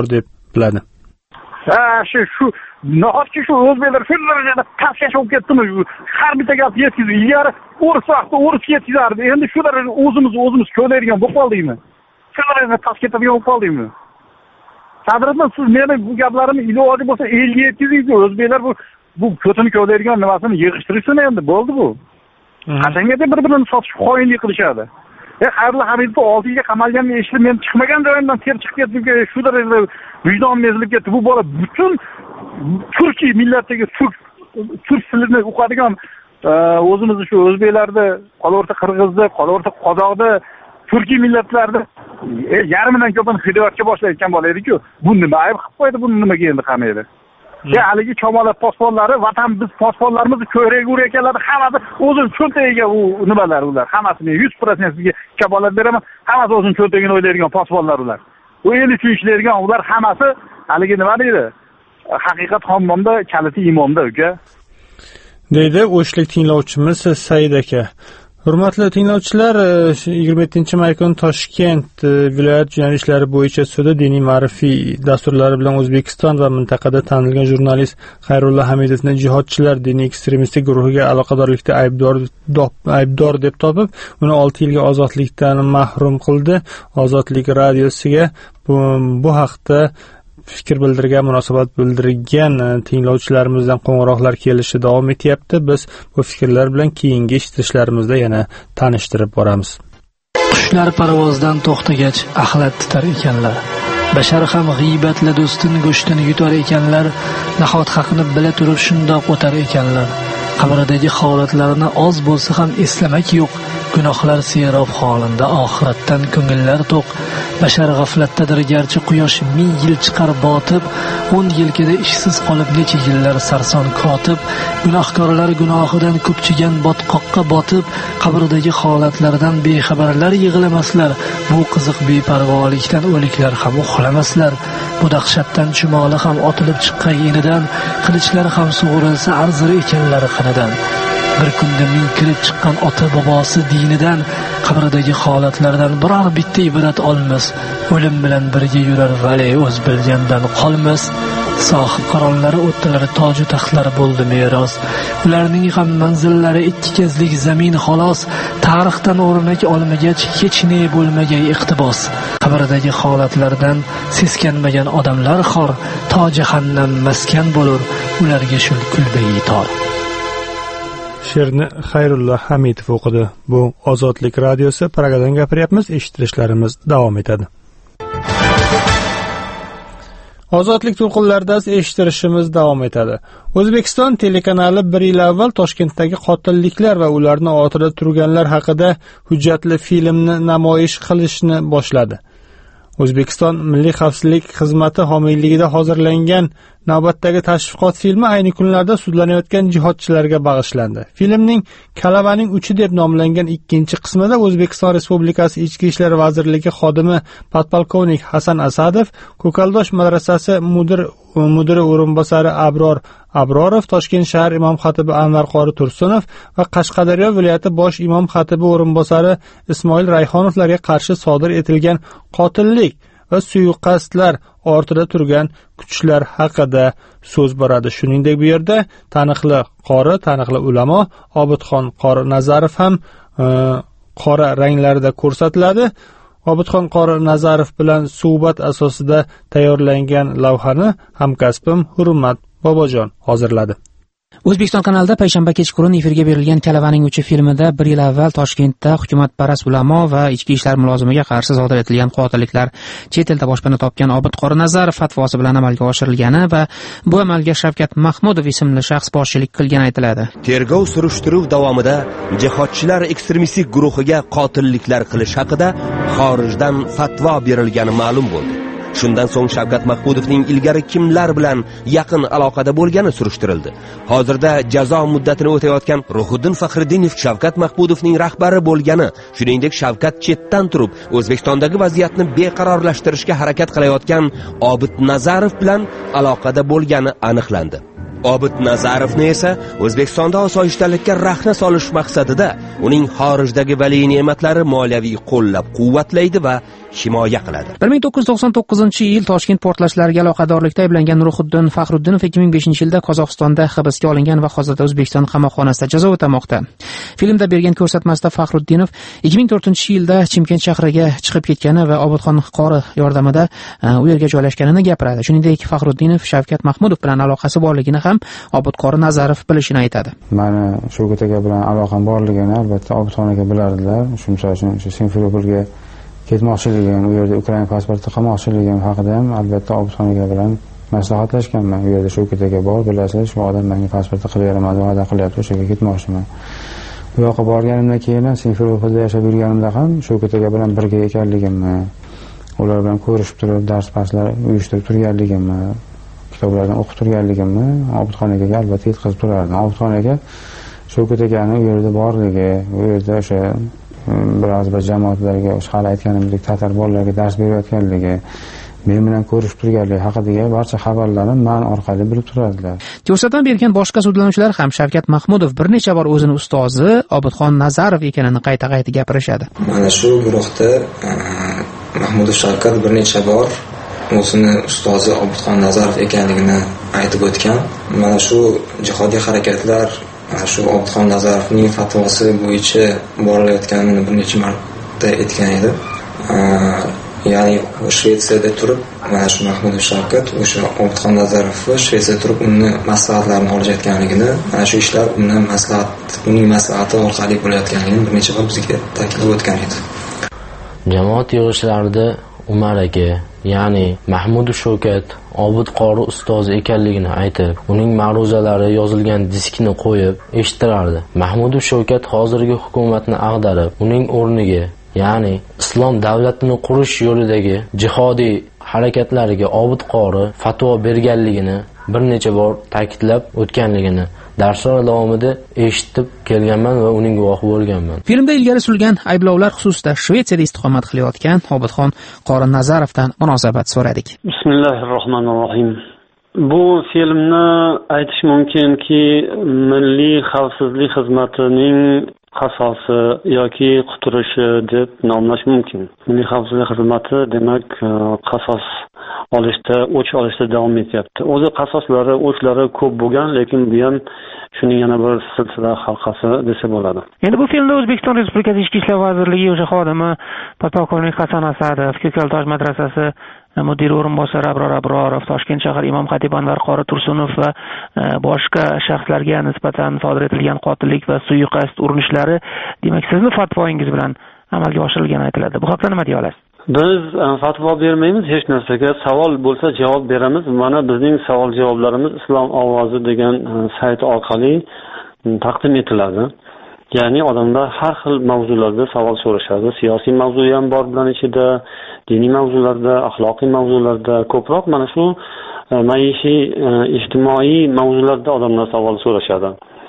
biladi.
Ha, shu shu nahotki shu o'zbeklar shu darajada tashvish bo'lib ketdimi? Har bitta gap yetkazib, ilgari o'ris vaqtida o'ris yetkazardi. Endi shu darajada o'zimiz o'zimiz ko'radigan bo'lib qoldikmi? Shu darajada tashkil etadigan bo'lib qoldikmi? Sadriddin, siz meni bu gaplarimni iloji bo'lsa elga yetkazing. O'zbeklar bu bu ko'tini ko'radigan nimasini yig'ishtirsin endi, bo'ldi bu. Qachongacha bir-birini sotish xoinlik qilishadi. E, Xayrullo Hamidov olti yilga qamalganini eshitib, men chiqmagan joyimdan ter chiqib ketib, shu darajada vijdonim ezilib ketdi. Bu bola butun Turkiy millatdagi turk turk tilini o'qadigan o'zimizni shu o'zbeklarda, qolaversa qirg'izda, qolaversa qozoqda, turkiy millatlarda yarmidan ko'pini hidoyatga boshlayotgan bola edi-ku. Bu nima ayb qilib qo'ydi, buni nimaga endi qamaydi? Ya haligi chomolat posponlari, vatan biz posponlarimizni ko'raga urayotganlar, hammasi o'zini cho'ntagiga u nimalar ular, hammasini yuz foiz sizga kabolat beraman, hammasi o'zini cho'ntagini o'ylaydigan posponlar ular. U endi tushlaydigan ular hammasi haligi nima deydi? Haqiqat hammonda, kaliti imonda, uka.
Deydi o'shlik tinglovchimiz Said aka. Hurmatli tinglovchilar, yigirma yettinchi may kuni Toshkent viloyat jinoyat ishlari bo'yicha sudi diniy ma'rifiy dasturlari bilan O'zbekiston va mintaqada tanilgan jurnalist Xayrullo Hamidovni jihodchilar diniy ekstremistik guruhiga aloqadorlikda aybdor aybdor deb topib, uni olti yilga ozodlikdan mahrum qildi. Ozodlik radiosiga bu, bu haqda fikr bildirgan, munosabat bildirgan tinglovchilarimizdan qo'ng'iroqlar kelishi davom etyapti. Biz bu fikrlar bilan keyingi eshitishlarimizni yana tanishtirib boramiz.
Qushlar parvozdan to'xtagach axlat titar ekanlar. Bashar ham g'iybatla do'stin go'shtini yutar ekanlar. Nahot haqni bila turib shundoq o'tar ekanlar. Qabridagi holatlarni oz bo'lsa ham eslamak yo'q. Gunohlar serob holida oxiratdan ko'ngillar to'q. Bashar g'aflatdadir garchi quyosh ming yil chiqar botib, o'n yilkida ishsiz qolib necha yillar sarson kotib, gunohkorlar gunohidan ko'pchigan botqoqqa botib, qabrdagi holatlardan bexabarlar yig'lamaslar. Bu qiziq beparvolikdan o'liklar ham uxlamaslar. Bu dahshatdan chumoli ham otilib chiqqan yenidan, qilichlar ham sug'urilsa arzir ekanlar qinidan. Bir kunda ming kirib chiqqan ota bobosi dinidan, qabridagi holatlardan biror bitta ibrat olmas. O'lim bilan birga yurar vali o'z bilgandan qolmas. Sohib qaronlari o'ttalari toju taxtlari bo'ldi meros. Ularning ham manzillari ikki kezlik zamin xolos. Tarixdan o'rnak olmagach hech ne bo'lmagay iqtibos. Qabridagi holatlardan seskanmagan odamlar xor, to jahannam maskan bo'lur, ularga shul kulbayi tor.
She'rni Xayrullo Hamidov o'qidi. Bu Ozodlik radiosi, Pragadan gapiryapmiz. Eshittirishlarimiz davom etadi. Ozodlik to'lqinlarida eshittirishimiz davom etadi. O'zbekiston telekanali bir yil avval Toshkentdagi qotilliklar va ularning ortida turganlar haqida hujjatli filmni namoyish qilishni boshladi. O'zbekiston Milliy xavfsizlik xizmati homiyligida hozirlangan navbatdagi tashviqot filmi ayni kunlarda sudlanayotgan jihodchilarga bag'ishlandi. Filmning Kalavaning uchi deb nomlangan ikkinchi qismida O'zbekiston Respublikasi Ichki ishlar vazirligi xodimi podpolkovnik Hasan Asadov, Ko'kaldosh madrasasi mudir mudiri o'rinbosari Abror Abrorov, Toshkent shahar imom xatibi Anvar qori Tursunov va Qashqadaryo viloyati bosh imom xatibi o'rinbosari Ismoil Rayhonovlarga qarshi sodir etilgan qotillik va suiqasdlar ortida turgan kuchlar haqida so'z boradi. Shuningdek, bu yerda taniqli qori, taniqli ulamo Obidxon qori Nazarov ham e, qora ranglarida ko'rsatiladi. Obidxon qori Nazarov bilan suhbat asosida tayyorlangan lavhani hamkasbim Hurmat Bobojon hozirladi.
O'zbekiston kanalida payshanba kechqurun efirga berilgan Kalavaning uchi filmida bir yil avval Toshkentda hukumatparast ulamo va ichki ishlar mulozimiga qarshi sodir etilgan qotilliklar chet elda boshpana topgan Obid qori Nazarov fatvosi bilan amalga oshirilgani va bu amalga Shavkat Mahmudov ismli shaxs boshchilik qilgani aytiladi.
Tergov surishtiruv davomida jihodchilar ekstremistik guruhiga qotilliklar qilish haqida xorijdan fatvo berilgani ma'lum bo'ldi. Shundan so'ng Shavkat Mahmudovning ilgari kimlar bilan yaqin aloqada bo'lgani surishtirildi. Hozirda jazo muddatini o'tayotgan Ruhiddin Faxriddinov Shavkat Mahmudovning rahbari bo'lgani, shuningdek Shavkat chetdan turib O'zbekistondagi vaziyatni beqarorlashtirishga harakat qilayotgan Obid Nazarov bilan aloqada bo'lgani aniqlandi. Obid Nazarovni esa O'zbekistonda osoyishtalikka rahna solish maqsadida uning xorijdagi valiy ne'matlari moliyaviy qo'llab-quvvatlaydi va himoya qiladi.
bir ming to'qqiz yuz to'qson to'qqizinchi yil Toshkent portlashlariga aloqadorlikda ayblangan Ruhiddin Faxruddinov ikki ming beshinchi yilda Qozog'istonda hibsga olingan va hozirda O'zbekiston qamoqxonasida jazo o'tamoqda. Filmda bergan ko'rsatmasida Faxruddinov ikki ming to'rtinchi yilda Chimkent shahriga chiqib ketgani va Obidxon qori yordamida u yerga joylashganini gapiradi. Shuningdek, Faxruddinov Shavkat Mahmudov bilan aloqasi borligini ham Obid qori Nazarov bilishini aytadi.
Mani Shavkat aka bilan aloqam borligini albatta Obidxon aka bilardilar. Shuncha uchun Simferopolga ketmoqchiligim, u yerda Ukraina pasporti qilmoqchiligim haqida ham albatta Obidxon aka bilan maslahatlashganman. U yerda Shavkat aka bor, bilasiz, shu odam menga pasportni qilib beraman, va'da qilyapti, o'sha yerga ketmoqchiman. Bu yoqqa borganimdan keyin Simferopolda yashab yurganimda ham Shavkat aka bilan birga ekanligimni, ular bilan ko'rishib turib, dars-darslar uyushtirib turganligimni, kitoblardan o'qib turganligimni Obidxon akaga albatta yetkazib turardim. Obidxon aka Shavkat akani u yerda borligi, u yerda o'sha biroz bir jamoatlarga hali aytganimdek tatar bolalarga dars berayotganligi, men bilan ko'rishib turganligi haqidagi barcha xabarlarni men orqali bilib turadilar.
Ko'rsatma bergan boshqa sudlanuvchilar ham Shavkat Mahmudov bir necha bor o'zini ustozi Obidxon Nazarov ekanini qayta-qayta gapirishadi.
Mana shu guruhda Mahmudov Shavkat bir necha bor o'zini ustozi Obidxon Nazarov ekanligini aytib o'tgan. Mana shu jihodiy harakatlar mana shu Obidxon Nazarovning fatvosi bo'yicha borilayotganini bir necha marta aytgan edi. Ya'ni Shvetsiyada turib, mana shu Mahmudov Shavkat o'sha Obidxon Nazarov Shvetsiyada turib uni maslahatlarini olishayotganligini, mana shu ishlar uni maslahat, uning maslahati orqali bo'layotganligini bir necha bor bizga ta'kidlab o'tgan edi.
Jamoat yig'ilishlarida Umar aka, ya'ni Mahmudov Shavkat Obid qori ustozi ekanligini aytib, uning ma'ruzalari yozilgan diskni qo'yib eshittirardi. Mahmudov Shavkat hozirgi hukumatni ag'darib, uning o'rniga, ya'ni islom davlatini qurish yo'lidagi jihodiy harakatlariga Obid qori fatvo berganligini bir necha bor ta'kidlab o'tganligini darslar davomida eshitib kelganman va uning guvohi bo'lganman.
Filmda ilgari surilgan ayblovlar xususida Shvetsiyada istiqomat qilayotgan Obidxon qori Nazarovdan munosabat so'radik.
Bismillahirrohmanirrohim. Bu filmni aytish mumkinki, Milliy xavfsizlik xizmatining qasosi yoki quturishi deb nomlash mumkin. Milliy xavfsizlik xizmati demak qasos olishda, o'ch olishda davom etyapti. O'zi qasoslari, o'chlari ko'p bo'lgan, lekin bu ham shuning yana bir silsila halqasi desa bo'ladi.
Endi bu filmda O'zbekiston Respublikasi Ichki ishlar vazirligi o'sha xodimi podpolkovnik Hasan Asadov, Ko'kaltosh madrasasi mudiri o'rinbosari Abror Abrorov, Toshkent shahar imom xatib Anvar qori Tursunov va boshqa shaxslarga nisbatan sodir etilgan qotillik va suiqasd urinishlari, demak, sizni fatvoingiz bilan amalga oshirilgani aytiladi. Bu haqda nima deya olasiz?
Biz fatvo bermaymiz hech narsaga. Savol bo'lsa javob beramiz. Mana bizning savol-javoblarimiz Islom ovozi degan sayt orqali taqdim etiladi. Ya'ni odamlar har xil mavzularda savol so'rashadi. Siyosiy mavzu ham bor bilan ichida, diniy mavzularda, axloqiy mavzularda, ko'proq mana shu maishiy, ijtimoiy mavzularda odamlar savol so'rashadi.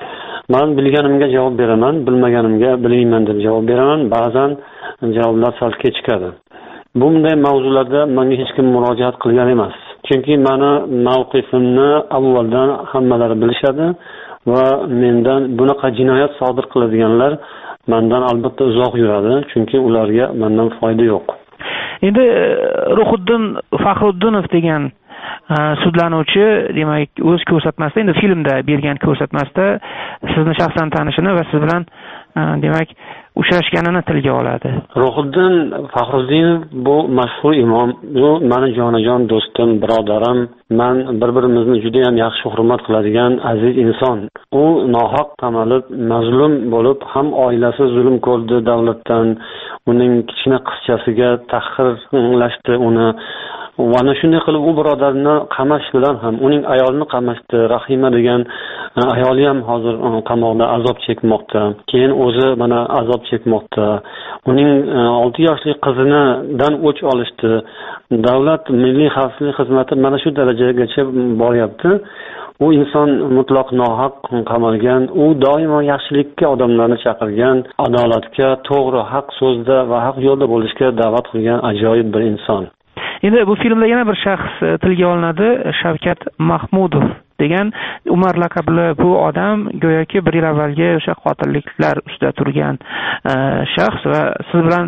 Men bilganimga javob beraman, bilmaganimga bilmayman deb javob beraman. Ba'zan javoblar sal kechikadi. Bunday mavzularda menga hech kim murojaat qilgan emas. Chunki meni mavqifimni avvaldan hammalari bilishadi va mendan bunaqa jinoyat sodir qiladiganlar mendan albatta uzoq yuradi, chunki ularga mendan foyda yo'q.
Endi Ruhiddin Faxruddinov degan sudlanuvchi, demak, o'z ko'rsatmasida, endi filmda bergan ko'rsatmasida sizni shaxsan tanishini va siz bilan demak uchrashganini tilga oladi.
Ruhiddin Faxruddinov bu mashhur imom, u meni jonajon do'stim, birodarim, men bir-birimizni juda ham yaxshi hurmat qiladigan aziz inson. U nohaq qamalib, mazlum bo'lib, ham oilasi zulm ko'rdi davlatdan, uning kichkina qizchasiga tahqirlashdi uni. Mana shunday qilib u birodarni qamash bilan ham uning ayolini qamashdi. Rahima degan ayoli ham hozir qamoqda azob chekmoqda. Keyin o'zi mana azob chekmoqda. Uning olti yoshli qizinidan o'ch olishdi. Davlat milliy xavfsizlik xizmati mana shu darajagacha boryapti. U inson mutlaq nohaq qamalgan. U doimo yaxshilikka odamlarni chaqirgan, adolatga, to'g'ri, haq so'zda va haq yo'lda bo'lishga da'vat qilgan ajoyib bir inson.
Endi bu filmda yana bir shaxs tilga olinadi, Shavkat Mahmudov degan Umar laqabli bu odam go'yoki bir yil avvalgi o'sha qotilliklar ustida turgan shaxs va siz bilan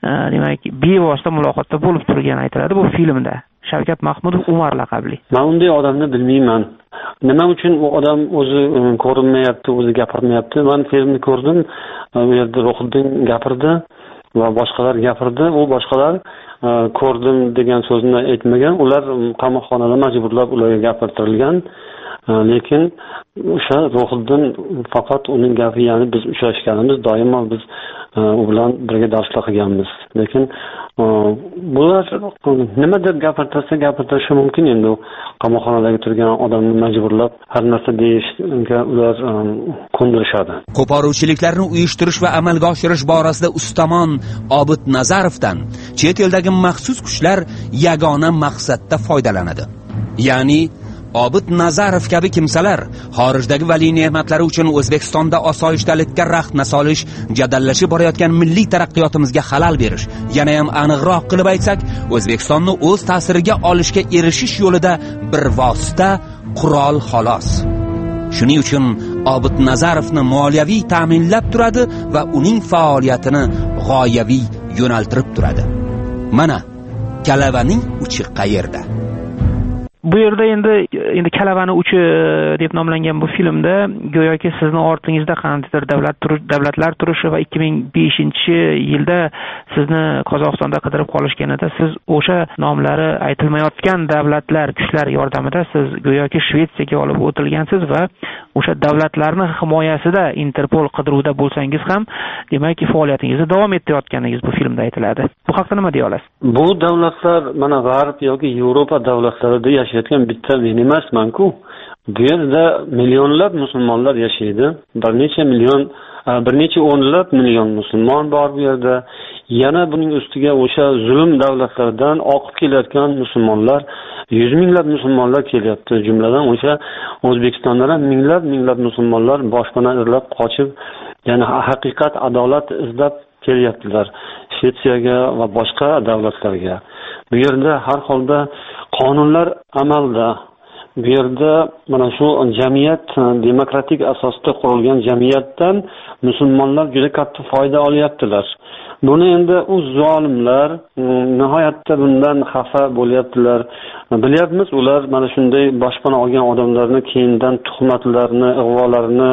demak bevosita muloqotda bo'lib turgani aytiladi bu filmda. Shavkat Mahmudov Umar laqabli.
Men unday odamni bilmayman. Nima uchun u odam o'zi ko'rinmayapti, o'zi gapirmayapti? Men filmni ko'rdim, u yerda Ruhiddin gapirdi va boshqalar gapirdi. U boshqalar ko'rdim degan so'zni aytmagan. Ular qamoqxonada majburlab ularga gapirtirilgan. Lekin o'sha Ruhiddin faqat uning gapi, ya'ni biz uchrashganimiz, doimo biz u bilan birga darslar qilganmiz. Lekin bular nima deb gapirtirsa gapirtirishi mumkin endi qamoqxonadagi turgan odamni majburlab har narsa deyishga ular ko'ndirishadi.
Qo'poruvchiliklarni uyushtirish va amalga oshirish borasida ustamon Obid Nazarovdan chet eldagi maxsus kuchlar yagona maqsadda foydalanadi. Ya'ni Obid Nazarov kabi kimsalar xorijdagi vali ne'matlari uchun O'zbekistonda osoyishtalikka raxna solish, jadallashib borayotgan milliy taraqqiyotimizga xalal berish, yana ham aniqroq qilib aytsak, O'zbekistonni o'z ta'siriga olishga erishish yo'lida bir vosita, qurol xolos. Shuning uchun Obid Nazarovni moliyaviy ta'minlab turadi va uning faoliyatini g'oyaviy yo'naltirib turadi. Mana kalavaning uchi qayerda?
Bu yerda endi endi kalavani uchi deb nomlangan bu filmda go'yoki sizni ortingizda qandaydir davlat davlatlar turishi va ikki ming beshinchi yilda sizni Qozog'istonda qidirib qolishganida siz o'sha nomlari aytilmayotgan davlatlar kuchlar yordamida siz go'yoki Shvetsiyaga olib o'tilgansiz va o'sha davlatlarning himoyasida Interpol qidiruvda bo'lsangiz ham demakki faoliyatingizni davom ettirayotganingiz bu filmda aytiladi. Bu haqida nima deya olasiz?
Bu davlatlar mana G'arb yoki Yevropa davlatlarida yashayotgan bitta men emasman-ku. Bu yerda millionlab musulmonlar yashaydi. Bir necha million, bir necha o'nlab million musulmon bor bu yerda. Yana buning ustiga o'sha zulm davlatlardan oqib kelayotgan musulmonlar, yuz minglab musulmonlar kelyapti. Jumladan o'sha O'zbekistondan ham minglab minglab musulmonlar boshpana izlab qochib, yana haqiqat, adolat izlab kelyaptilar Shvetsiyaga va boshqa davlatlarga. Bu yerda har holda qonunlar amalda. Bu yerda mana shu jamiyat demokratik asosda qurilgan jamiyatdan musulmonlar juda katta foyda olyaptilar. Buni endi u zolimlar nihoyatda bundan xafa bo'lyaptilar. Bilyapmiz, ular mana shunday boshpana olgan odamlarni keyindan tuhmatlarni, ig'volarni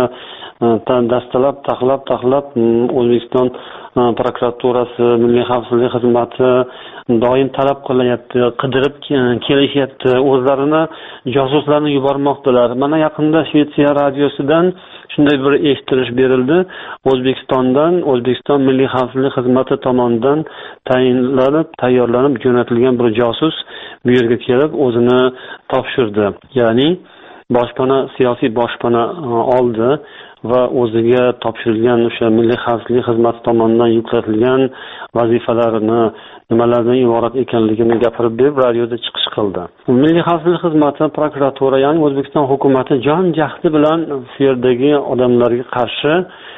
dastalab, taxlab, taxlab O'zbekiston prokuraturasi, Milliy xavfsizlik xizmati doim talab qilyapti, qidirib kelishyapti, o'zlarini josuslarni yubormoqdalar. Mana yaqinda Shvetsiya radiosidan shunday bir eshitirish berildi. O'zbekistondan, O'zbekiston Milliy xavfsizlik xizmati tomonidan tayinlanib, tayyorlanib jo'natilgan bir josus bu yerga kelib o'zini topshirdi. Ya'ni boshpana, siyosiy boshpana oldi va o'ziga topshirilgan o'sha Milliy xavfsizlik xizmati tomonidan yuklatilgan vazifalarini nimalardan iborat ekanligini gapirib berib radioda chiqish qildi. Milliy xavfsizlik xizmati, prokuratura, ya'ni O'zbekiston hukumati jon jahdi bilan shu yerdagi odamlarga qarshi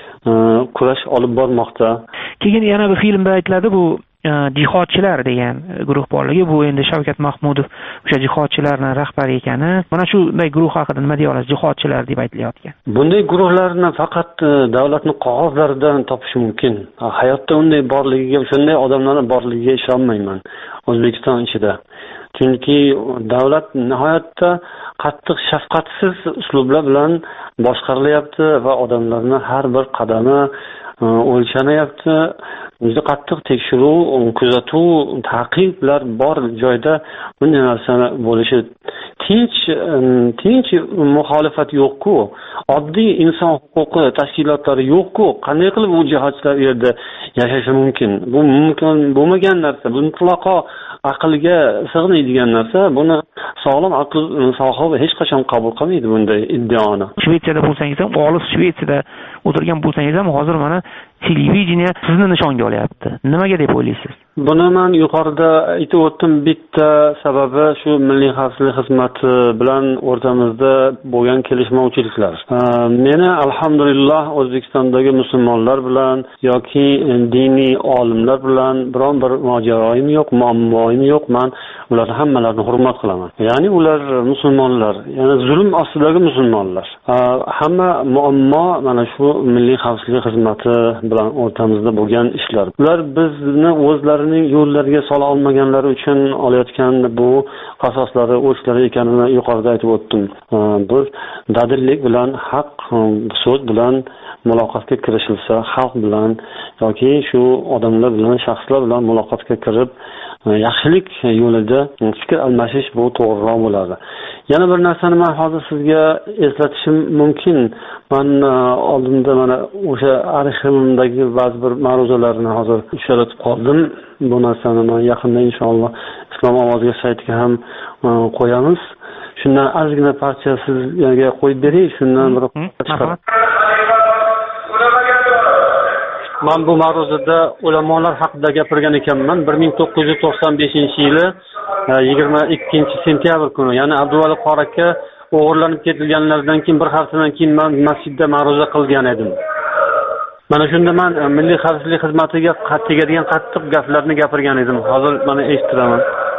kurash olib bormoqda.
Keyin yana bir filmda aytiladi, bu jihodchilar degan guruh borligi. Bu endi Shavkat Mahmudov o'sha jihodchilarning rahbari ekani. Mana shunday guruh haqida nima deya olasiz? Jihodchilar deb aytilayotgan.
Bunday guruhlarni faqat davlatning qog'ozlaridan topish mumkin. Hayotda unday borligiga, shunday odamlarning borligiga ishonmayman O'zbekiston ichida. Chunki davlat nihoyatda qattiq shafqatsiz uslublar bilan boshqarilyapti va odamlarning har bir qadami o'lchanayapti. Juda qattiq tekshiruv, kuzatuv, ta'qiblar bor joyda bunday narsa bo'lishi tinch, tinch muxolifat yo'q-ku. Oddiy inson huquqi tashkilotlari yo'q-ku. Qanday qilib u jihatchilar u yerda yashashi mumkin? Bu mumkin bo'lmagan narsa. Bu mutlaqo aqlga sig'maydigan narsa. Buni sog'lom aql sohibi hech qachon qabul qilmaydi bunday iddaoni.
Shvetsiyada bo'lsangiz ham, olis Shvetsiyada o'tirgan bo'lsangiz ham, hozir mana televideniya sizni nishonga olyapti. Nimaga deb o'ylaysiz?
Buni men yuqorida aytib o'tdim. Bitta sababi shu Milliy xavfsizlik xizmati bilan o'rtamizda bo'lgan kelishmovchiliklar. Meni alhamdulillah O'zbekistondagi musulmonlar bilan yoki diniy olimlar bilan biron bir mojaroyim yo'q, muammoyim doim yo'q. Men ularni hammalarini hurmat qilaman. Ya'ni ular musulmonlar, ya'ni zulm ostidagi musulmonlar. Hamma muammo mana shu milliy xavfsizlik xizmati bilan o'rtamizda bo'lgan ishlar. Ular bizni o'zlarining yo'llariga sola olmaganlari uchun olayotgan bu qasoslari, o'chlari ekanini yuqorida aytib o'tdim. Bir dadillik bilan, haq so'z bilan muloqotga kirishilsa, xalq bilan yoki shu odamlar bilan, shaxslar bilan muloqotga kirib yaxshilik yo'lida fikr almashish bu to'g'riroq bo'ladi. Yana bir narsani men hozir sizga eslatishim mumkin. Men oldimda mana o'sha arxivimdagi ba'zi bir ma'ruzalarni hozir ushalatib qoldim. Bu narsani men yaqinda inshaalloh Islom ovoziga saytiga ham qo'yamiz. Shundan ozgina parcha sizga qo'yib beray, shundan bir chiqarib. Men bu ma'ruzada ulamolar haqida gapirgan ekanman. bir ming to'qqiz yuz to'qson beshinchi yili yigirma ikkinchi sentyabr kuni, ya'ni Abduvali qori aka o'g'irlanib ketilganlaridan keyin bir haftadan keyin men masjidda ma'ruza qilgan edim. Mana shunda men milliy xavfsizlik xizmatiga tegadigan qattiq gaplarni gapirgan edim. Hozir mana eshitiraman.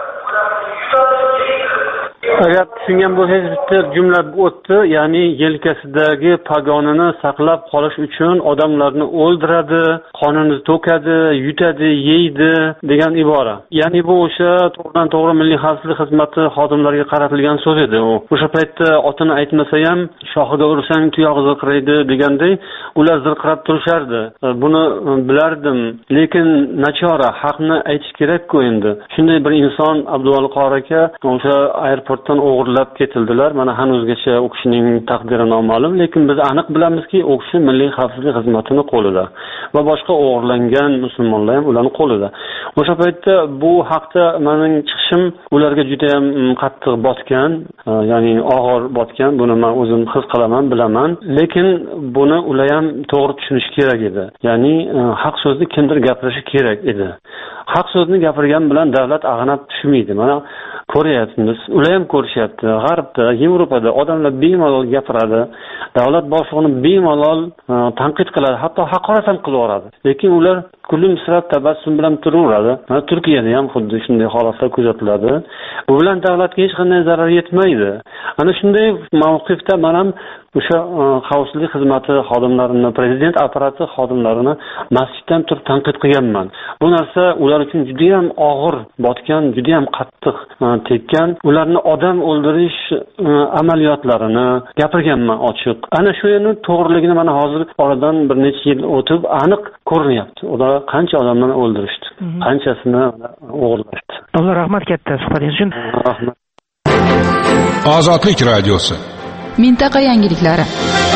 Agar tushungan bo'lsangiz, bitta jumla o'tdi, ya'ni yelkasidagi pagonini saqlab qolish uchun odamlarni o'ldiradi, qonini to'kadi, yutadi, yeydi degan ibora. Ya'ni bu o'sha to'g'ridan to'g'ri milliy xavfsizlik xizmati xodimlariga qaratilgan so'z edi. U o'sha paytda otini aytmasa ham shoxiga ursang tuyog'i zirqiraydi deganday ular zirqirab turishardi. Buni bilardim, lekin nachora haqni aytish kerak-ku endi. Shunday bir inson Abduvali qori aka o'sha aeroport o'g'irlab ketildilar. Mana hanuzgacha u kishining taqdiri noma'lum, lekin biz aniq bilamizki, u kishi milliy xavfsizlik xizmatining qo'lida va boshqa o'g'irlangan musulmonlar ham ularning qo'lida. O'sha paytda bu haqda mening chiqishim ularga juda ham qattiq botgan, ya'ni og'ir botgan. Buni men o'zim his qilaman, bilaman. Lekin buni ular ham to'g'ri tushunish kerak edi. Ya'ni haq so'zni kimdir gapirishi kerak edi. Haq so'zni gapirgan bilan davlat ag'anab tushmaydi. Mana ko'ryapmiz. Ular ham ko'rishyapti. G'arbda, Yevropada odamlar bemalol gapiradi. Davlat boshlig'ini bemalol tanqid qiladi, hatto haqorat ham qilaveradi. Lekin ular kulimsirab tabassum bilan turaveradi. Mana Turkiyada ham xuddi shunday holatlar kuzatiladi. Bu bilan davlatga hech qanday zarar yetmaydi. Ana shunday mavqifda men ham o'sha xavfsizlik xizmati xodimlarini, prezident apparati xodimlarini masjiddan turib tanqid qilganman. Bu narsa ular uchun juda ham og'ir botgan, juda ham qattiq tekkan. Ularni odam o'ldirish amaliyotlarini gapirganman ochiq. Ana shu yerni to'g'riligini mana hozir oradan bir necha yil o'tib aniq ko'rinyapti. Ular qancha odamlarni o'ldirishdi, qanchasini o'g'irlashdi.
Alloh rahmat katta suhbatingiz uchun.
Rahmat.
Ozodlik radiosi.
Mintaqa yangiliklari.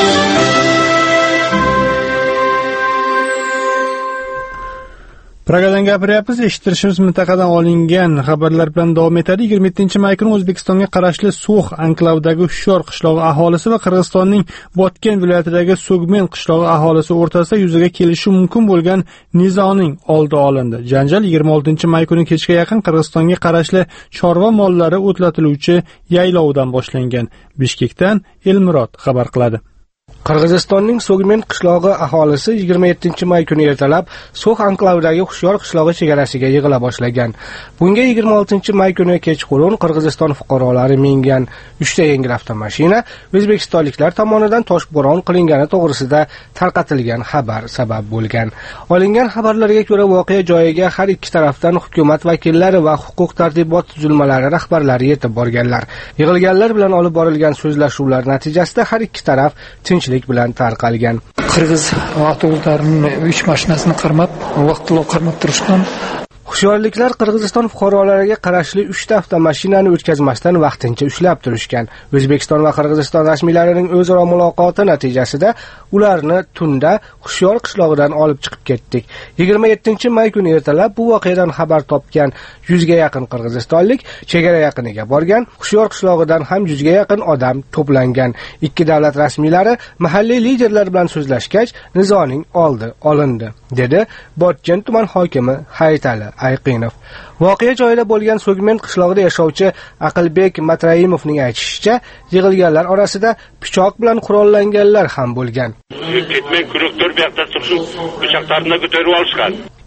Pragadan gapiryapmiz. Eshittirishimiz mintaqadan olingan xabarlar bilan davom etadi. yigirma yettinchi may kuni O'zbekistonga qarashli So'x anklavdagi Hushyor qishlog'i aholisi va Qirg'izistonning Botken viloyatidagi Sogmen qishlog'i aholisi o'rtasida yuzaga kelishi mumkin bo'lgan nizoning oldi olindi. Janjal yigirma oltinchi may kuni kechga yaqin Qirg'izistonga qarashli chorva mollari o'tlatiluvchi yaylovdan boshlangan. Bishkekdan Elmurod xabar qiladi.
Qirg'izistonning Sogmen qishlog'i aholisi yigirma yettinchi may kuni ertalab So'x anklavidagi Hushyor qishlog'i chegarasiga yig'ila boshlagan. Bunga yigirma oltinchi may kuni kechqurun Qirg'iziston fuqarolari mingan uchta yengil avtomashina o'zbekistonliklar tomonidan toshbo'ron qilingani to'g'risida tarqatilgan xabar sabab bo'lgan. Olingan xabarlarga ko'ra voqea joyiga har ikki tarafdan hukumat vakillari va huquq tartibot tuzilmalari rahbarlari yetib borganlar. Yig'ilganlar bilan olib borilgan so'zlashuvlar natijasida har ikki taraf tinchlik bilan tarqalgan.
Qirg'iz avtobuslarining uch mashinasini qarmab, vaqtli qarmab turishgan.
Hushyorliklar Qirg'iziston fuqarolariga qarashli uchta avtomashinani o'tkazmasdan vaqtincha ushlab turishgan. O'zbekiston va Qirg'iziston rasmiylarining o'zaro muloqoti natijasida ularni tunda Hushyor qishlog'idan olib chiqib ketdik. yigirma yettinchi may kuni ertalab bu voqeadan xabar topgan yuzga yaqin qirg'izistonlik chegara yaqiniga borgan. Hushyor qishlog'idan ham yuzga yaqin odam to'plangan. Ikki davlat rasmiylari mahalliy liderlar bilan so'zlashgach, nizoning oldi olindi, dedi Botken tuman hokimi Hayitali Ayqinov. Voqea joyida bo'lgan Sogmen qishlog'ida yashovchi Aqlbek Matraimovning aytishicha, yig'ilganlar orasida pichoq bilan qurollanganlar ham bo'lgan.
Ketmang, quruqdir, bu yoqda tursin, pichoqlarni ko'tarib olishgan.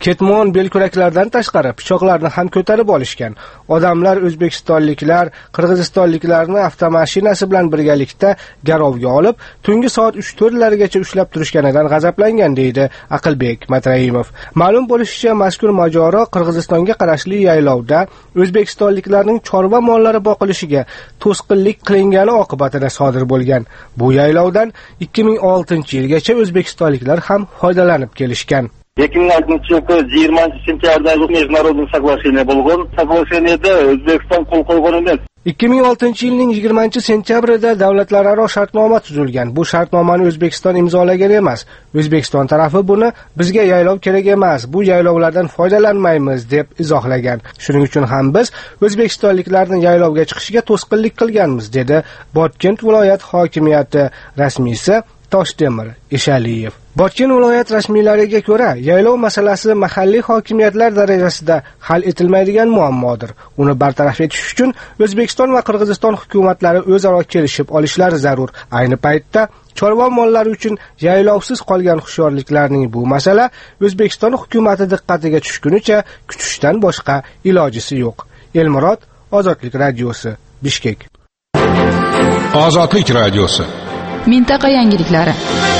ketmon, belkuraklardan tashqari pichoqlarni ham ko'tarib olishgan. Odamlar o'zbekistonliklar qirg'izistonliklarni avtomashinasi bilan birgalikda garovga olib, tungi soat uch to'rt largacha ushlab turishganidan g'azablangan deydi Aqlbek Matraimov. Ma'lum bo'lishicha, mazkur mojaro Qirg'izistonga qarashli yaylovda o'zbekistonliklarning chorva mollari boqilishiga to'sqinlik qilingani oqibatida sodir bo'lgan. Bu yaylovdan ikki ming oltinchi yilgacha o'zbekistonliklar ham foydalanib kelishgan.
ikki ming oltinchi yil yigirmanchi sentyabrdagi международный соглашение bo'lgan. Соглашениеda O'zbekiston qo'l qo'ygan emas.
ikki ming oltinchi yilning yigirmanchi sentyabrida davlatlararo shartnoma tuzilgan. Bu shartnomani O'zbekiston imzolagan emas. O'zbekiston tarafi buni bizga yaylov kerak emas, bu yaylovlardan foydalanmaymiz deb izohlagan. Shuning uchun ham biz o'zbekistonliklarni yaylovga chiqishiga to'sqinlik qilganmiz, dedi Botken viloyat hokimiyati rasmiysi Toshdemir Eshaliyev. Botken viloyat rasmiylariga ko'ra, yaylov masalasi mahalliy hokimiyatlar darajasida hal etilmaydigan muammodir. Uni bartaraf etish uchun O'zbekiston va Qirg'iziston hukumatlari o'zaro kelishib olishlari zarur. Ayni paytda chorva mollari uchun yaylovsiz qolgan hushyorliklarning bu masala O'zbekiston hukumati diqqatiga tushgunicha kutishdan boshqa ilojisi yo'q. Elmurod, Ozodlik radiosi, Bishkek.
Ozodlik radiosi.
Mintaqa yangiliklari.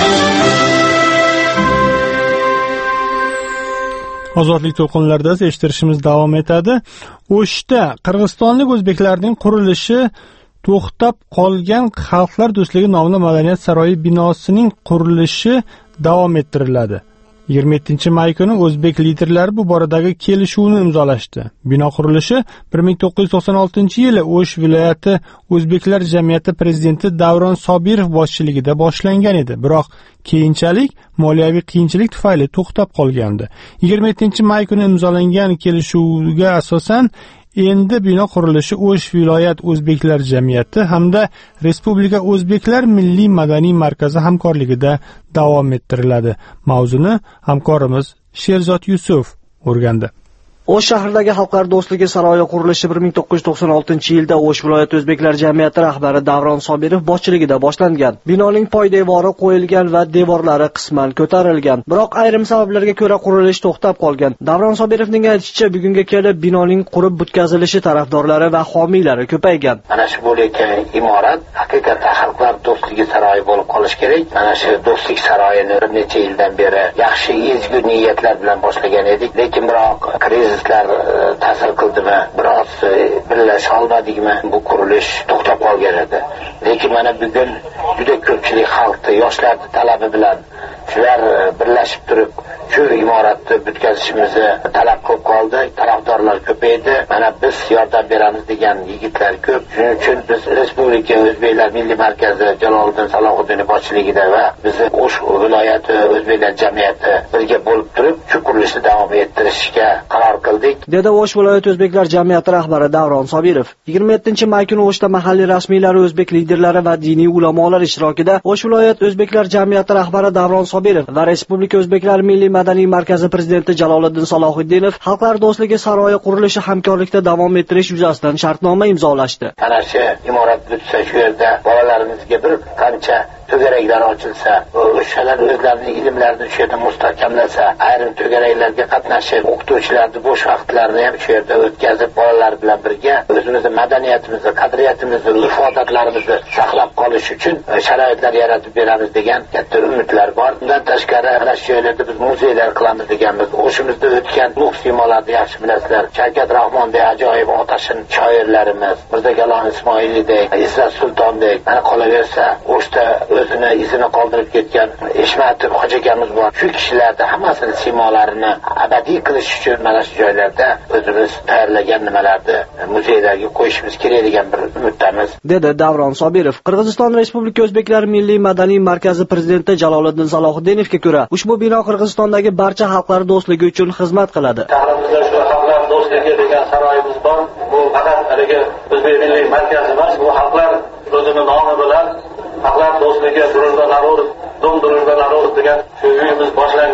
Ozodlik to'lqinlarida eshittirishimiz davom etadi. O'shda qirg'izistonlik o'zbeklarning qurilishi to'xtab qolgan Xalqlar do'stligi nomli madaniyat saroyi binosining qurilishi davom ettiriladi. yigirma yettinchi may kuni o'zbek liderlari bu boradagi kelishuvni imzolashdi. Bino qurilishi bir ming to'qqiz yuz to'qson oltinchi yili O'sh viloyati o'zbeklar jamiyati prezidenti Davron Sobirov boshchiligida boshlangan edi. Biroq keyinchalik moliyaviy qiyinchilik tufayli to'xtab qolgandi. yigirma yettinchi may kuni imzolangan kelishuvga asosan endi bino qurilishi O'sh viloyat o'zbeklar jamiyati hamda Respublika o'zbeklar milliy madaniy markazi hamkorligida davom ettiriladi. Mavzuni hamkorimiz Sherzod Yusuf o'rgandi.
O'sh shahridagi Xalqlar do'stligi saroyi qurilishi bir ming to'qqiz yuz to'qson oltinchi yilda O'sh viloyat o'zbeklar jamiyati rahbari Davron Sobirov boshchiligida boshlangan. Binoning poydevori qo'yilgan va devorlari qisman ko'tarilgan. Biroq ayrim sabablarga ko'ra qurilish to'xtab qolgan. Davron Sobirovning aytishicha, bugunga kelib binoning qurib bitkazilishi tarafdorlari va homiylari ko'paygan.
Mana shu bo'layotgan imorat haqiqatan Xalqlar do'stligi saroyi bo'lib qolish kerak. Mana shu do'stlik saroyini bir necha yildan beri yaxshi ezgu niyatlar bilan boshlagan edik, lekin biroq krizislar ta'sir qildimi, biroz birlasha olmadikmi, bu qurilish to'xtab qolgan edi. Lekin mana bugun juda ko'pchilik xalqning yoshlarning talabi bilan shular birlashib turib shu imoratni bitkazishimizni talab qilib qoldi. Tarafdorlar ko'paydi. Mana biz yordam beramiz degan yigitlar ko'p. Shuning uchun biz Respublika o'zbeklar milliy markazi Jaloliddin Salohiddin boshchiligida va biz O'sh viloyati o'zbeklar jamiyati birga bo'lib turib shu qurilishni davom ettirishga qaror qildik,
dedi O'sh viloyat o'zbeklar jamiyati rahbari Davron Sobirov. yigirma yettinchi may kuni O'shda mahalliy rasmiylar, o'zbek liderlari va diniy ulamolar ishtirokida O'sh viloyat o'zbeklar jamiyati rahbari Davron Sobirov va Respublika o'zbeklar milliy madaniy markazi prezidenti Jaloliddin Salohiddinov Xalqlar do'stligi saroyi qurilishi hamkorlikda davom ettirish yuzasidan shartnoma imzolashdi.
Mana shu imorat bitsa, shu yerda bolalarimizga bir qancha to'garaklar ochilsa, o'shalar o'zlarining ilmlarini shu yerda mustahkamlasa, ayrim to'garaklarga qatnashib, o'qituvchilarni bo'sh vaqtlarini ham shu yerda o'tkazib, bolalar bilan birga o'zimizning madaniyatimizni, qadriyatimizni, urf-odatlarimizni saqlab qolish uchun sharoitlar yaratib beramiz degan katta umidlar bor. Bundan tashqari ana shu yerlarda biz muzeylar qilamiz deganmiz. O'shimizda o'tgan ulug' siymolarni yaxshi bilasizlar. Shavkat Rahmondek ajoyib otashin shoirlarimiz, Mirzakalon Ismoilidek, Izzat Sultondek, mana qolaversa O'shda o'zini izini qoldirib ketgan Eshmatov hojakamiz bor. Shu kishilarning hammasini siymolarini abadiy qilish uchun mana shu joylarda o'zimiz tayyorlagan nimalarni muzeylarga qo'yishimiz kerak degan bir umiddamiz,
dedi Davron Sobirov. Qirg'iziston Respublika o'zbeklar milliy madaniy markazi prezidenti Jaloliddin Salohiddinovga ko'ra, ushbu bino Qirg'izistondagi barcha xalqlar do'stligi uchun xizmat qiladi.
Shahrimizda shu xalqlar do'stligi degan saroyimiz bor. Bu faqat haligi o'zbek milliy markazi emas, bu xalqlar o'zining nomi bilan Xalqlar do'stligi Durunba Narur, Dum Durunba Narur degan shu uyimiz boshlangan.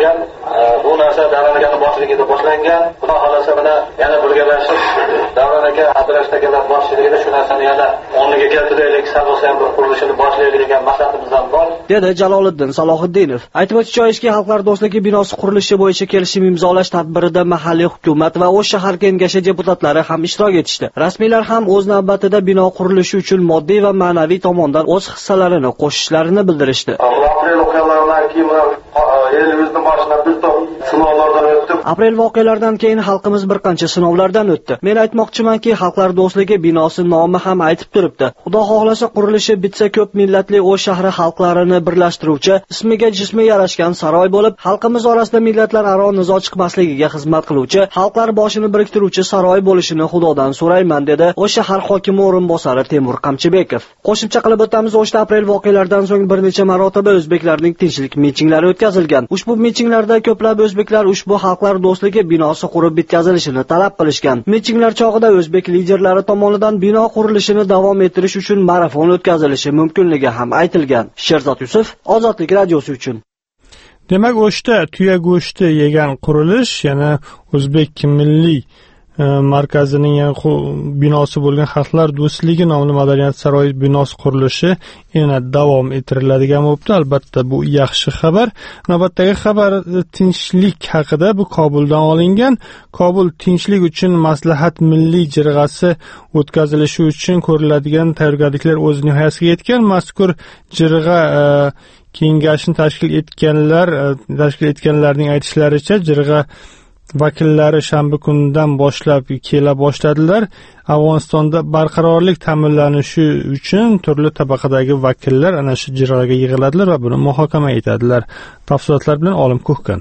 bu narsa Davron akani boshchiligida boshlangan. Xudo xolasa mana yana birgalashib Davron aka Abdurash akalar boshchiligida shu narsani yana o'rniga keltiraylik, Sarosiyan bir qurilishini boshlaylik degan maqsadimiz ham bor,
dedi Jaloliddin Salohiddinov. Aytib o'tish joizki, Xalqlar do'stligi binosi qurilishi bo'yicha kelishim imzolash tadbirida mahalliy hukumat va O'sh shahar kengashi deputatlari ham ishtirok etishdi. Rasmiylar ham o'z navbatida bino qurilishi uchun moddiy va ma'naviy tomondan o'z hissalarini qo'shishlarini bildirishdi. Aprel voqealaridan keyin xalqimiz bir qancha sinovlardan o'tdi. Men aytmoqchimanki, Xalqlar do'stligi binosi nomi ham aytib turibdi. Xudo xohlasa qurilishi bitsa ko'p millatli O'sh shahri xalqlarini birlashtiruvchi, ismiga jismi yarashgan saroy bo'lib, xalqimiz orasida millatlararo nizo chiqmasligiga xizmat qiluvchi, xalqlar boshini biriktiruvchi saroy bo'lishini Xudodan so'rayman, dedi O'sh shahar hokimi o'rinbosari Temur Qamchibekov. Qo'shimcha qilib o'tamiz, O'shda aprel voqealaridan so'ng bir necha marotaba o'zbeklarning tinchlik mitinglari o'tkazilgan. Ushbu mitinglarda ko'plab o'zbeklar ushbu Xalqlar do'stligi binosi qurib bitkazilishini talab qilishgan. Mitinglar chog'ida o'zbek liderlari tomonidan bino qurilishini davom ettirish uchun marafon o'tkazilishi mumkinligi ham aytilgan. Sherzod Yusuf, Ozodlik radiosi uchun.
Demak, O'shda tuya go'shti yegan qurilish, yana o'zbek milliy markazining binosi bo'lgan Xalqlar do'stligi nomli madaniyat saroyi binosi qurilishi yana davom ettiriladigan bo'libdi. Albatta bu yaxshi xabar. Navbatdagi xabar tinchlik haqida. Bu Kobuldan olingan. Kobul tinchlik uchun maslahat milliy jirg'asi o'tkazilishi uchun ko'riladigan tayyorgarliklar o'z nihoyasiga yetgan. Mazkur jirg'a kengashni tashkil etganlar tashkil etganlarning aytishlaricha, jirg'a vakillari shanba kunidan boshlab kela boshladilar. Afg'onistonda barqarorlik ta'minlanishi uchun turli tabaqadagi vakillar ana shu jirg'aga yig'iladilar va buni muhokama etadilar. Tafsilotlar bilan Olim Ko'hkan.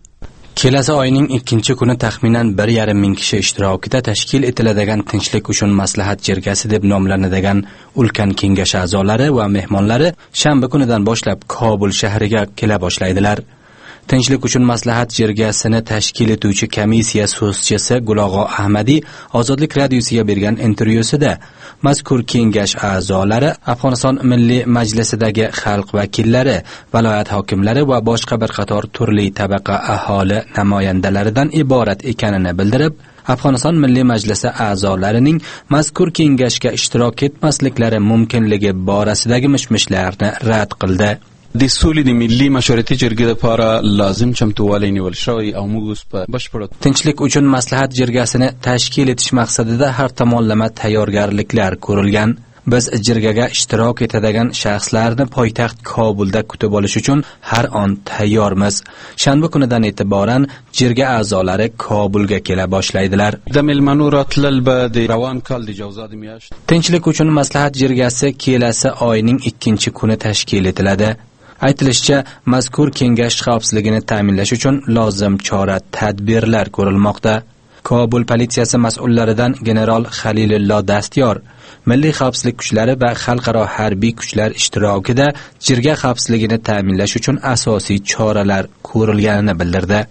Kelasi oyning ikkinchi kuni taxminan bir yarim ming kishi ishtirokida tashkil etiladigan Tinchlik uchun maslahat jirgasi deb nomlanadigan ulkan kengash a'zolari va mehmonlari shanba kunidan boshlab Kobul shahriga kela boshlaydilar. Tinchlik uchun maslahat jirgasini tashkil etuvchi komissiya so'zchisi Gulog'o Ahmadiy Ozodlik radiosiga bergan intervyusida mazkur kengash a'zolari Afg'oniston Milliy Majlisidagi xalq vakillari, viloyat hokimlari va boshqa bir qator turli tabaqa aholi namoyandalaridan iborat ekanini bildirib, Afg'oniston Milliy Majlisi a'zolarining mazkur kengashga ishtirok etmasliklari mumkinligi borasidagi mishmishlarni rad qildi.
د سولې د ملي مشورتي جرګې لپاره لازم چمتووالی نیول شوی او موږ اوس په بشپړ
Tinchlik uchun maslahat jirgasini tashkil etish maqsadida har tomonlama tayyorgarliklar ko'rilgan. Biz jirgaga ishtirok etadigan shaxslarni poytaxt Kobulda kutib olish uchun har on tayyormiz. Shanba kunidan e'tiboran jirga a'zolari Kobulga kela boshlaydilar.
د مېلمنو راتلل به د روان کال د جوزاد میاشت
Tinchlik uchun maslahat jirgasi kelasi oyning ikkinchi kuni tashkil etiladi. Aytilishicha, mazkur kengash xavfsizligini ta'minlash uchun lozim chora-tadbirlar ko'rilmoqda. Kobul politsiyasi mas'ullaridan general Xalilullo Dastyor milliy xavfsizlik kuchlari va xalqaro harbiy kuchlar ishtirokida jirga xavfsizligini ta'minlash uchun asosiy choralar ko'rilganini bildirdi.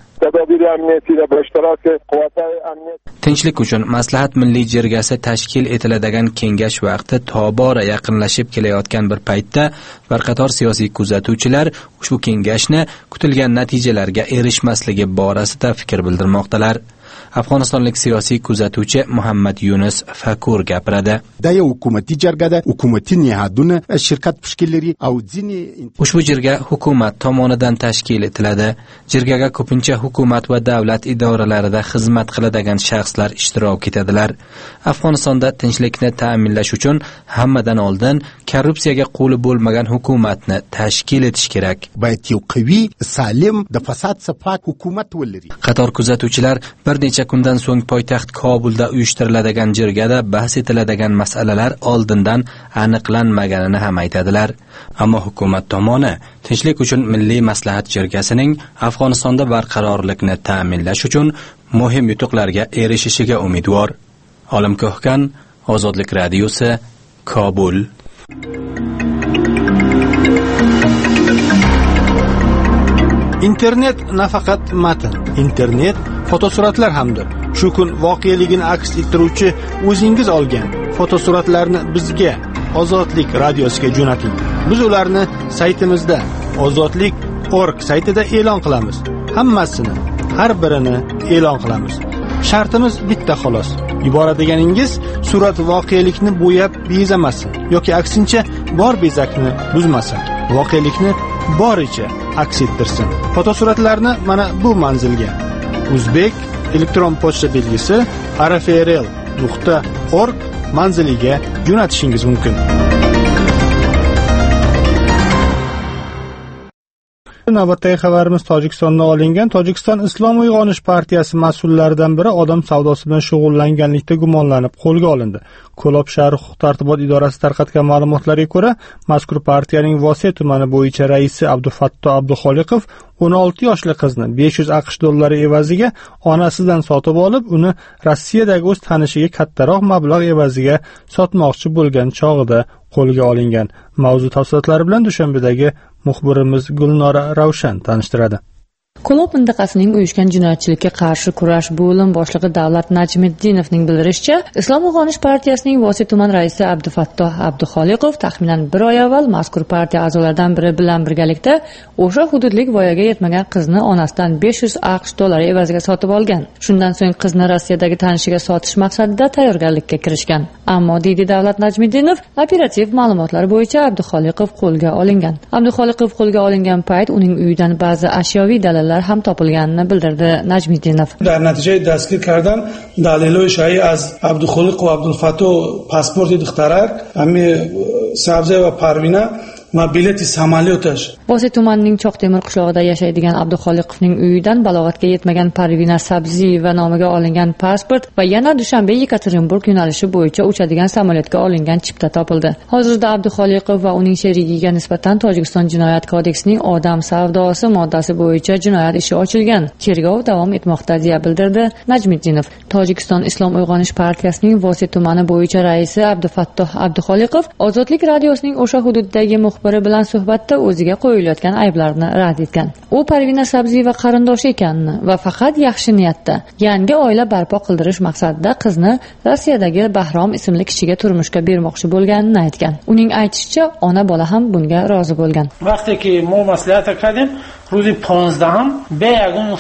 Tinchlik uchun maslahat milliy jirgasi tashkil etiladigan kengash vaqti tobora yaqinlashib kelayotgan bir paytda bir qator siyosiy kuzatuvchilar ushbu kengashni kutilgan natijalarga erishmasligi borasida fikr bildirmoqdalar. Afg'onistonlik siyosiy kuzatuvchi Muhammad Yunus Fakur gapiradi.
Da hukumatli jargada hukumatli nihaduna shirkat tashkillari au zini
Ushbu jirga hukumat tomonidan tashkil etiladi. Jirgaga ko'pincha hukumat va davlat idoralarida xizmat qiladigan shaxslar ishtirok etadilar. Afg'onistonda tinchlikni ta'minlash uchun hammadan oldin korrupsiyaga qo'li bo'lmagan hukumatni tashkil etish kerak.
Bayt qaviy, salim, da fasad safak hukumat bo'ladi.
Qator kuzatuvchilar bir necha kundan so'ng poytaxt Kobulda uyushtiriladigan jirgada bahs etiladigan masalalar oldindan aniqlanmaganini ham aytadilar. Ammo hukumat tomoni tinchlik uchun milliy maslahat jirgasining Afg'onistonda barqarorlikni ta'minlash uchun muhim yutuqlarga erishishiga umidvor. Olim Ko'hkan, Ozodlik radiosi, Kobul.
Internet nafaqat matn, internet fotosuratlar hamdir. Shu kun voqeligini aks ettiruvchi o'zingiz olgan fotosuratlarni bizga Ozodlik radiosiga jo'nating. Biz ularni saytimizda ozodlik nokta org saytida e'lon qilamiz. hammasini, har birini e'lon qilamiz. Shartimiz bitta xolos. Ibora deganingiz surat voqelikni bo'yab bezamasin yoki aksincha bor bezakni buzmasin. Voqelikni boricha aks ettirsin. Fotosuratlarni mana bu manzilga Uzbek elektron pochta belgisi r f r l nuqta org manziliga jo'natishingiz mumkin. Navbatdagi xabarimiz Tojikistondan olingan. Tojikiston Islom uyg'onish partiyasi mas'ullaridan biri odam savdosi bilan shug'ullanganlikda gumonlanib qo'lga olindi. Ko'lob shahar huquq-tartibot idorasi tarqatgan ma'lumotlarga ko'ra, mazkur partiyaning Vosiy tumani bo'yicha raisi Abdufatto Abduxoliqov o'n olti yoshli qizni besh yuz aqsh dollari evaziga onasidan sotib olib, uni Rossiyadagi o'z tanishiga kattaroq mablag' evaziga sotmoqchi bo'lgan chog'ida qo'lga olingan. Mavzu tafsilotlari bilan Dushanbedagi muxbirimiz Gulnora Ravshan tanishtiradi.
Ko'lob mintaqasining uyushgan jinoyatchilikka qarshi kurash bo'lim boshlig'i Davlat Najmiddinovning bildirishicha, Islom uyg'onish partiyasining Vosiy tuman raisi Abdufattoh Abduxoliqov taxminan bir oy avval mazkur partiya a'zolaridan biri bilan birgalikda o'sha hududlik voyaga yetmagan qizni onasidan besh yuz aqsh dollari evaziga sotib olgan. Shundan so'ng qizni Rossiyadagi tanishiga sotish maqsadida tayyorgarlikka kirishgan. Ammo deydi Davlat Najmiddinov, operativ ma'lumotlar bo'yicha Abduxoliqov qo'lga olingan. Abduxoliqov qo'lga olingan payt uning uyidan ba'zi ashyoviy dalillar هم topilganini bildirdi Najmiddinov.
در نتیجه دستگیر کردن دلایل شایع از عبدالخالق و عبدالفتاح پاسپورت دخترک امی سبزه و پروینه va bileti samolyotаш.
Vosiy tumanining Choqtemir qishlog'ida yashaydigan Abduxoliqovning uyidan balog'atga yetmagan Parvina Sabzi va nomiga olingan pasport va yana Dushanbe Yekaterinburg yo'nalishi bo'yicha uchadigan samolyotga olingan chipta topildi. Hozirda Abduxoliqov va uning sherigiga nisbatan Tojikiston jinoyat kodeksining odam savdosi moddasi bo'yicha jinoyat ishi ochilgan. Tergov davom etmoqda deya bildirdi Najmiddinov. Tojikiston Islom uyg'onish partiyasining Vosiy tumani bo'yicha raisi Abdufattoh Abduxoliqov Ozodlik radiosining o'sha hududdagi muxbiri bilan suhbatda o'ziga qo'yilayotgan ayblarni rad etgan. U Parvina Sabzi va qarindoshi ekanini va faqat yaxshi niyatda yangi oila barpo qildirish maqsadida qizni Rossiyadagi Bahrom ismli kishiga turmushga bermoqchi bo'lganini aytgan. Uning aytishicha, ona bola ham bunga rozi bo'lgan.
Vaqtiki mo maslahat kardیم روزی پانزدهم به یگون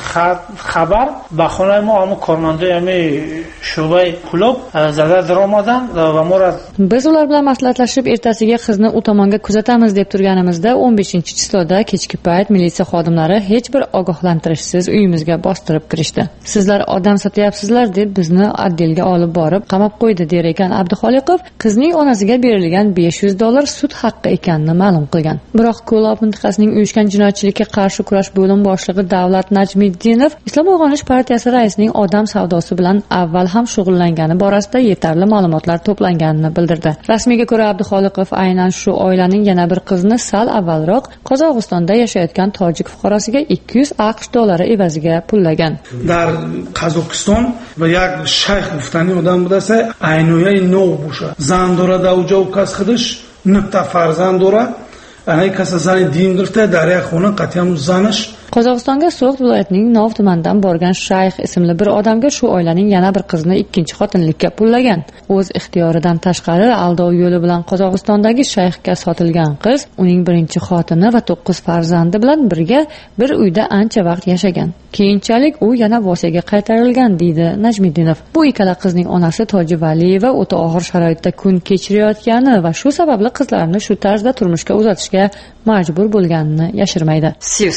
خبر به خانه ما همون کارمنده همی شعبه کلوب زده در آمدن و ما را
biz ular bilan maslahatlashib ertasiga qizni u tomonga kuzatamiz deb turganimizda o'n beshinchi chizloda kechki payt militsiya xodimlari hech bir ogohlantirishsiz uyimizga bostirib kirishdi. Sizlar odam sotyapsizlar deb bizni oddelga olib borib qamab qo'ydi der ekan Abduxoliqov qizning onasiga berilgan besh yuz dollar sud haqqi ekanini ma'lum qilgan. Biroq Ko'lob mintaqasining uyushgan jinoyatchilikka qarshi kurash bo'lim boshlig'i Davlat Najmiddinov Islom uyg'onish partiyasi raisining odam savdosi bilan avval ham shug'ullangani borasida yetarli ma'lumotlar to'planganini bildirdi. Rasmiyga ko'ra Abduxoliqov aynan shu oilaning yana bir qizini sal avvalroq Qozog'istonda yashayotgan tojik fuqarosiga ikki yuz aqsh dollari evaziga pullagan.
Dar Qozog'iston va yak shayx guftani odam bo'lsa, aynoyay nov bo'sha. Zandora davja u kas qidish, nutta farzand dora. Ana kasa zani din girte darya xona qat'an uzanish.
Qozog'istonga So'g'd viloyatining Nov tumanidan borgan Shayx ismli bir odamga shu oilaning yana bir qizini ikkinchi xotinlikka pullagan. O'z ixtiyoridan tashqari aldov yo'li bilan Qozog'istondagi Shayxga sotilgan qiz uning birinchi xotini va to'qqiz farzandi bilan birga bir uyda ancha vaqt yashagan. Keyinchalik u yana Vosiyga qaytarilgan deydi Najmiddinov. Bu ikkala qizning onasi Toji Valiyeva o'ta og'ir sharoitda kun kechirayotgani va shu sababli qizlarini shu tarzda turmushga uzatishga majbur bo'lganini yashirmaydi.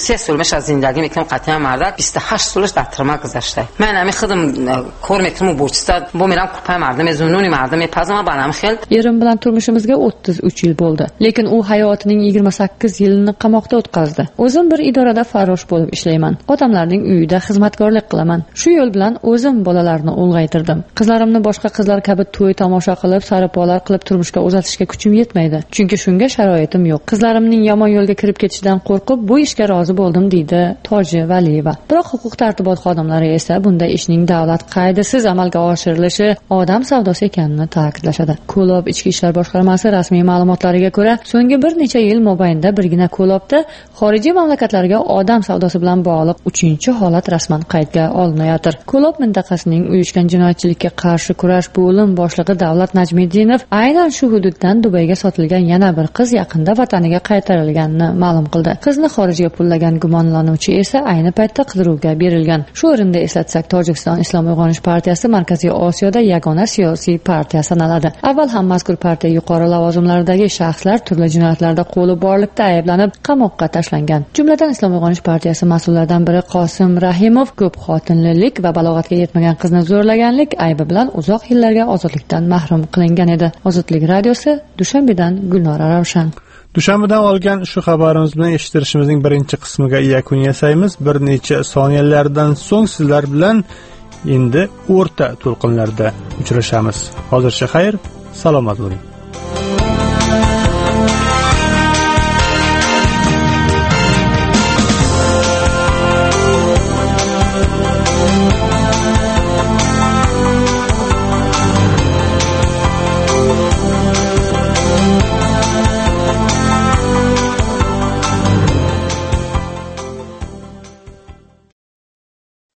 زندگی میکنم قطعا مردم بیست و هشت سالش در ترما گذشته. من همین خودم کار میکنم بورستا با میرم کوپه مردم زنونی مردم میپزم برام خیلی
erim bilan turmushimizga o'ttiz uch yil bo'ldi. Lekin u hayotining yigirma sakkiz yilini qamoqda o'tkazdi. O'zim bir idorada farrosh bo'lib ishlayman. Odamlarning uyida xizmatkorlik qilaman. Shu yo'l bilan o'zim bolalarni ulg'aytirdim. Qizlarimni boshqa qizlar kabi to'y tomosha qilib, saripolar qilib turmushga uzatishga kuchim yetmaydi. Chunki shunga sharoitim yo'q. Qizlarimning yomon yo'lga kirib ketishidan qo'rqib bu ishga rozi bo'ldim deydi Toji Valiyeva. Biroq huquq tartibot xodimlari esa bunday ishning davlat qaydisiz amalga oshirilishi odam savdosi ekanini ta'kidlashadi. Ko'lob ichki ishlar boshqarmasi rasmiy ma'lumotlariga ko'ra, so'nggi bir necha yil mobaynida birgina Ko'lobda xorijiy mamlakatlarga odam savdosi bilan bog'liq uchinchi holat rasman qaydga olinayotir. Ko'lob mintaqasining uyushgan jinoyatchilikka qarshi kurash bo'lim boshlig'i Davlat Najmiddinov aynan shu hududdan Dubayga sotilgan yana bir qiz yaqinda vataniga qaytarilganini ma'lum qildi. Qizni xorijga pullagan gumonlanuvchi gumonlanuvchi esa ayni paytda qidiruvga berilgan. Shu o'rinda eslatsak, Tojikiston Islom uyg'onish partiyasi Markaziy Osiyoda yagona siyosiy partiya sanaladi. Avval ham mazkur partiya yuqori lavozimlardagi shaxslar turli jinoyatlarda qo'li borlikda ayblanib qamoqqa tashlangan. Jumladan Islom uyg'onish partiyasi mas'ullaridan biri Qosim Rahimov ko'p xotinlilik va balog'atga yetmagan qizni zo'rlaganlik aybi bilan uzoq yillarga ozodlikdan mahrum qilingan edi. Ozodlik radiosi Dushanbedan Gulnora Ravshan.
Dushanbadan olgan shu xabarimiz bilan eshittirishimizning birinchi qismiga yakun yasaymiz. Bir necha soniyalardan so'ng sizlar bilan endi o'rta to'lqinlarda uchrashamiz. Hozircha xayr, salomat bo'ling.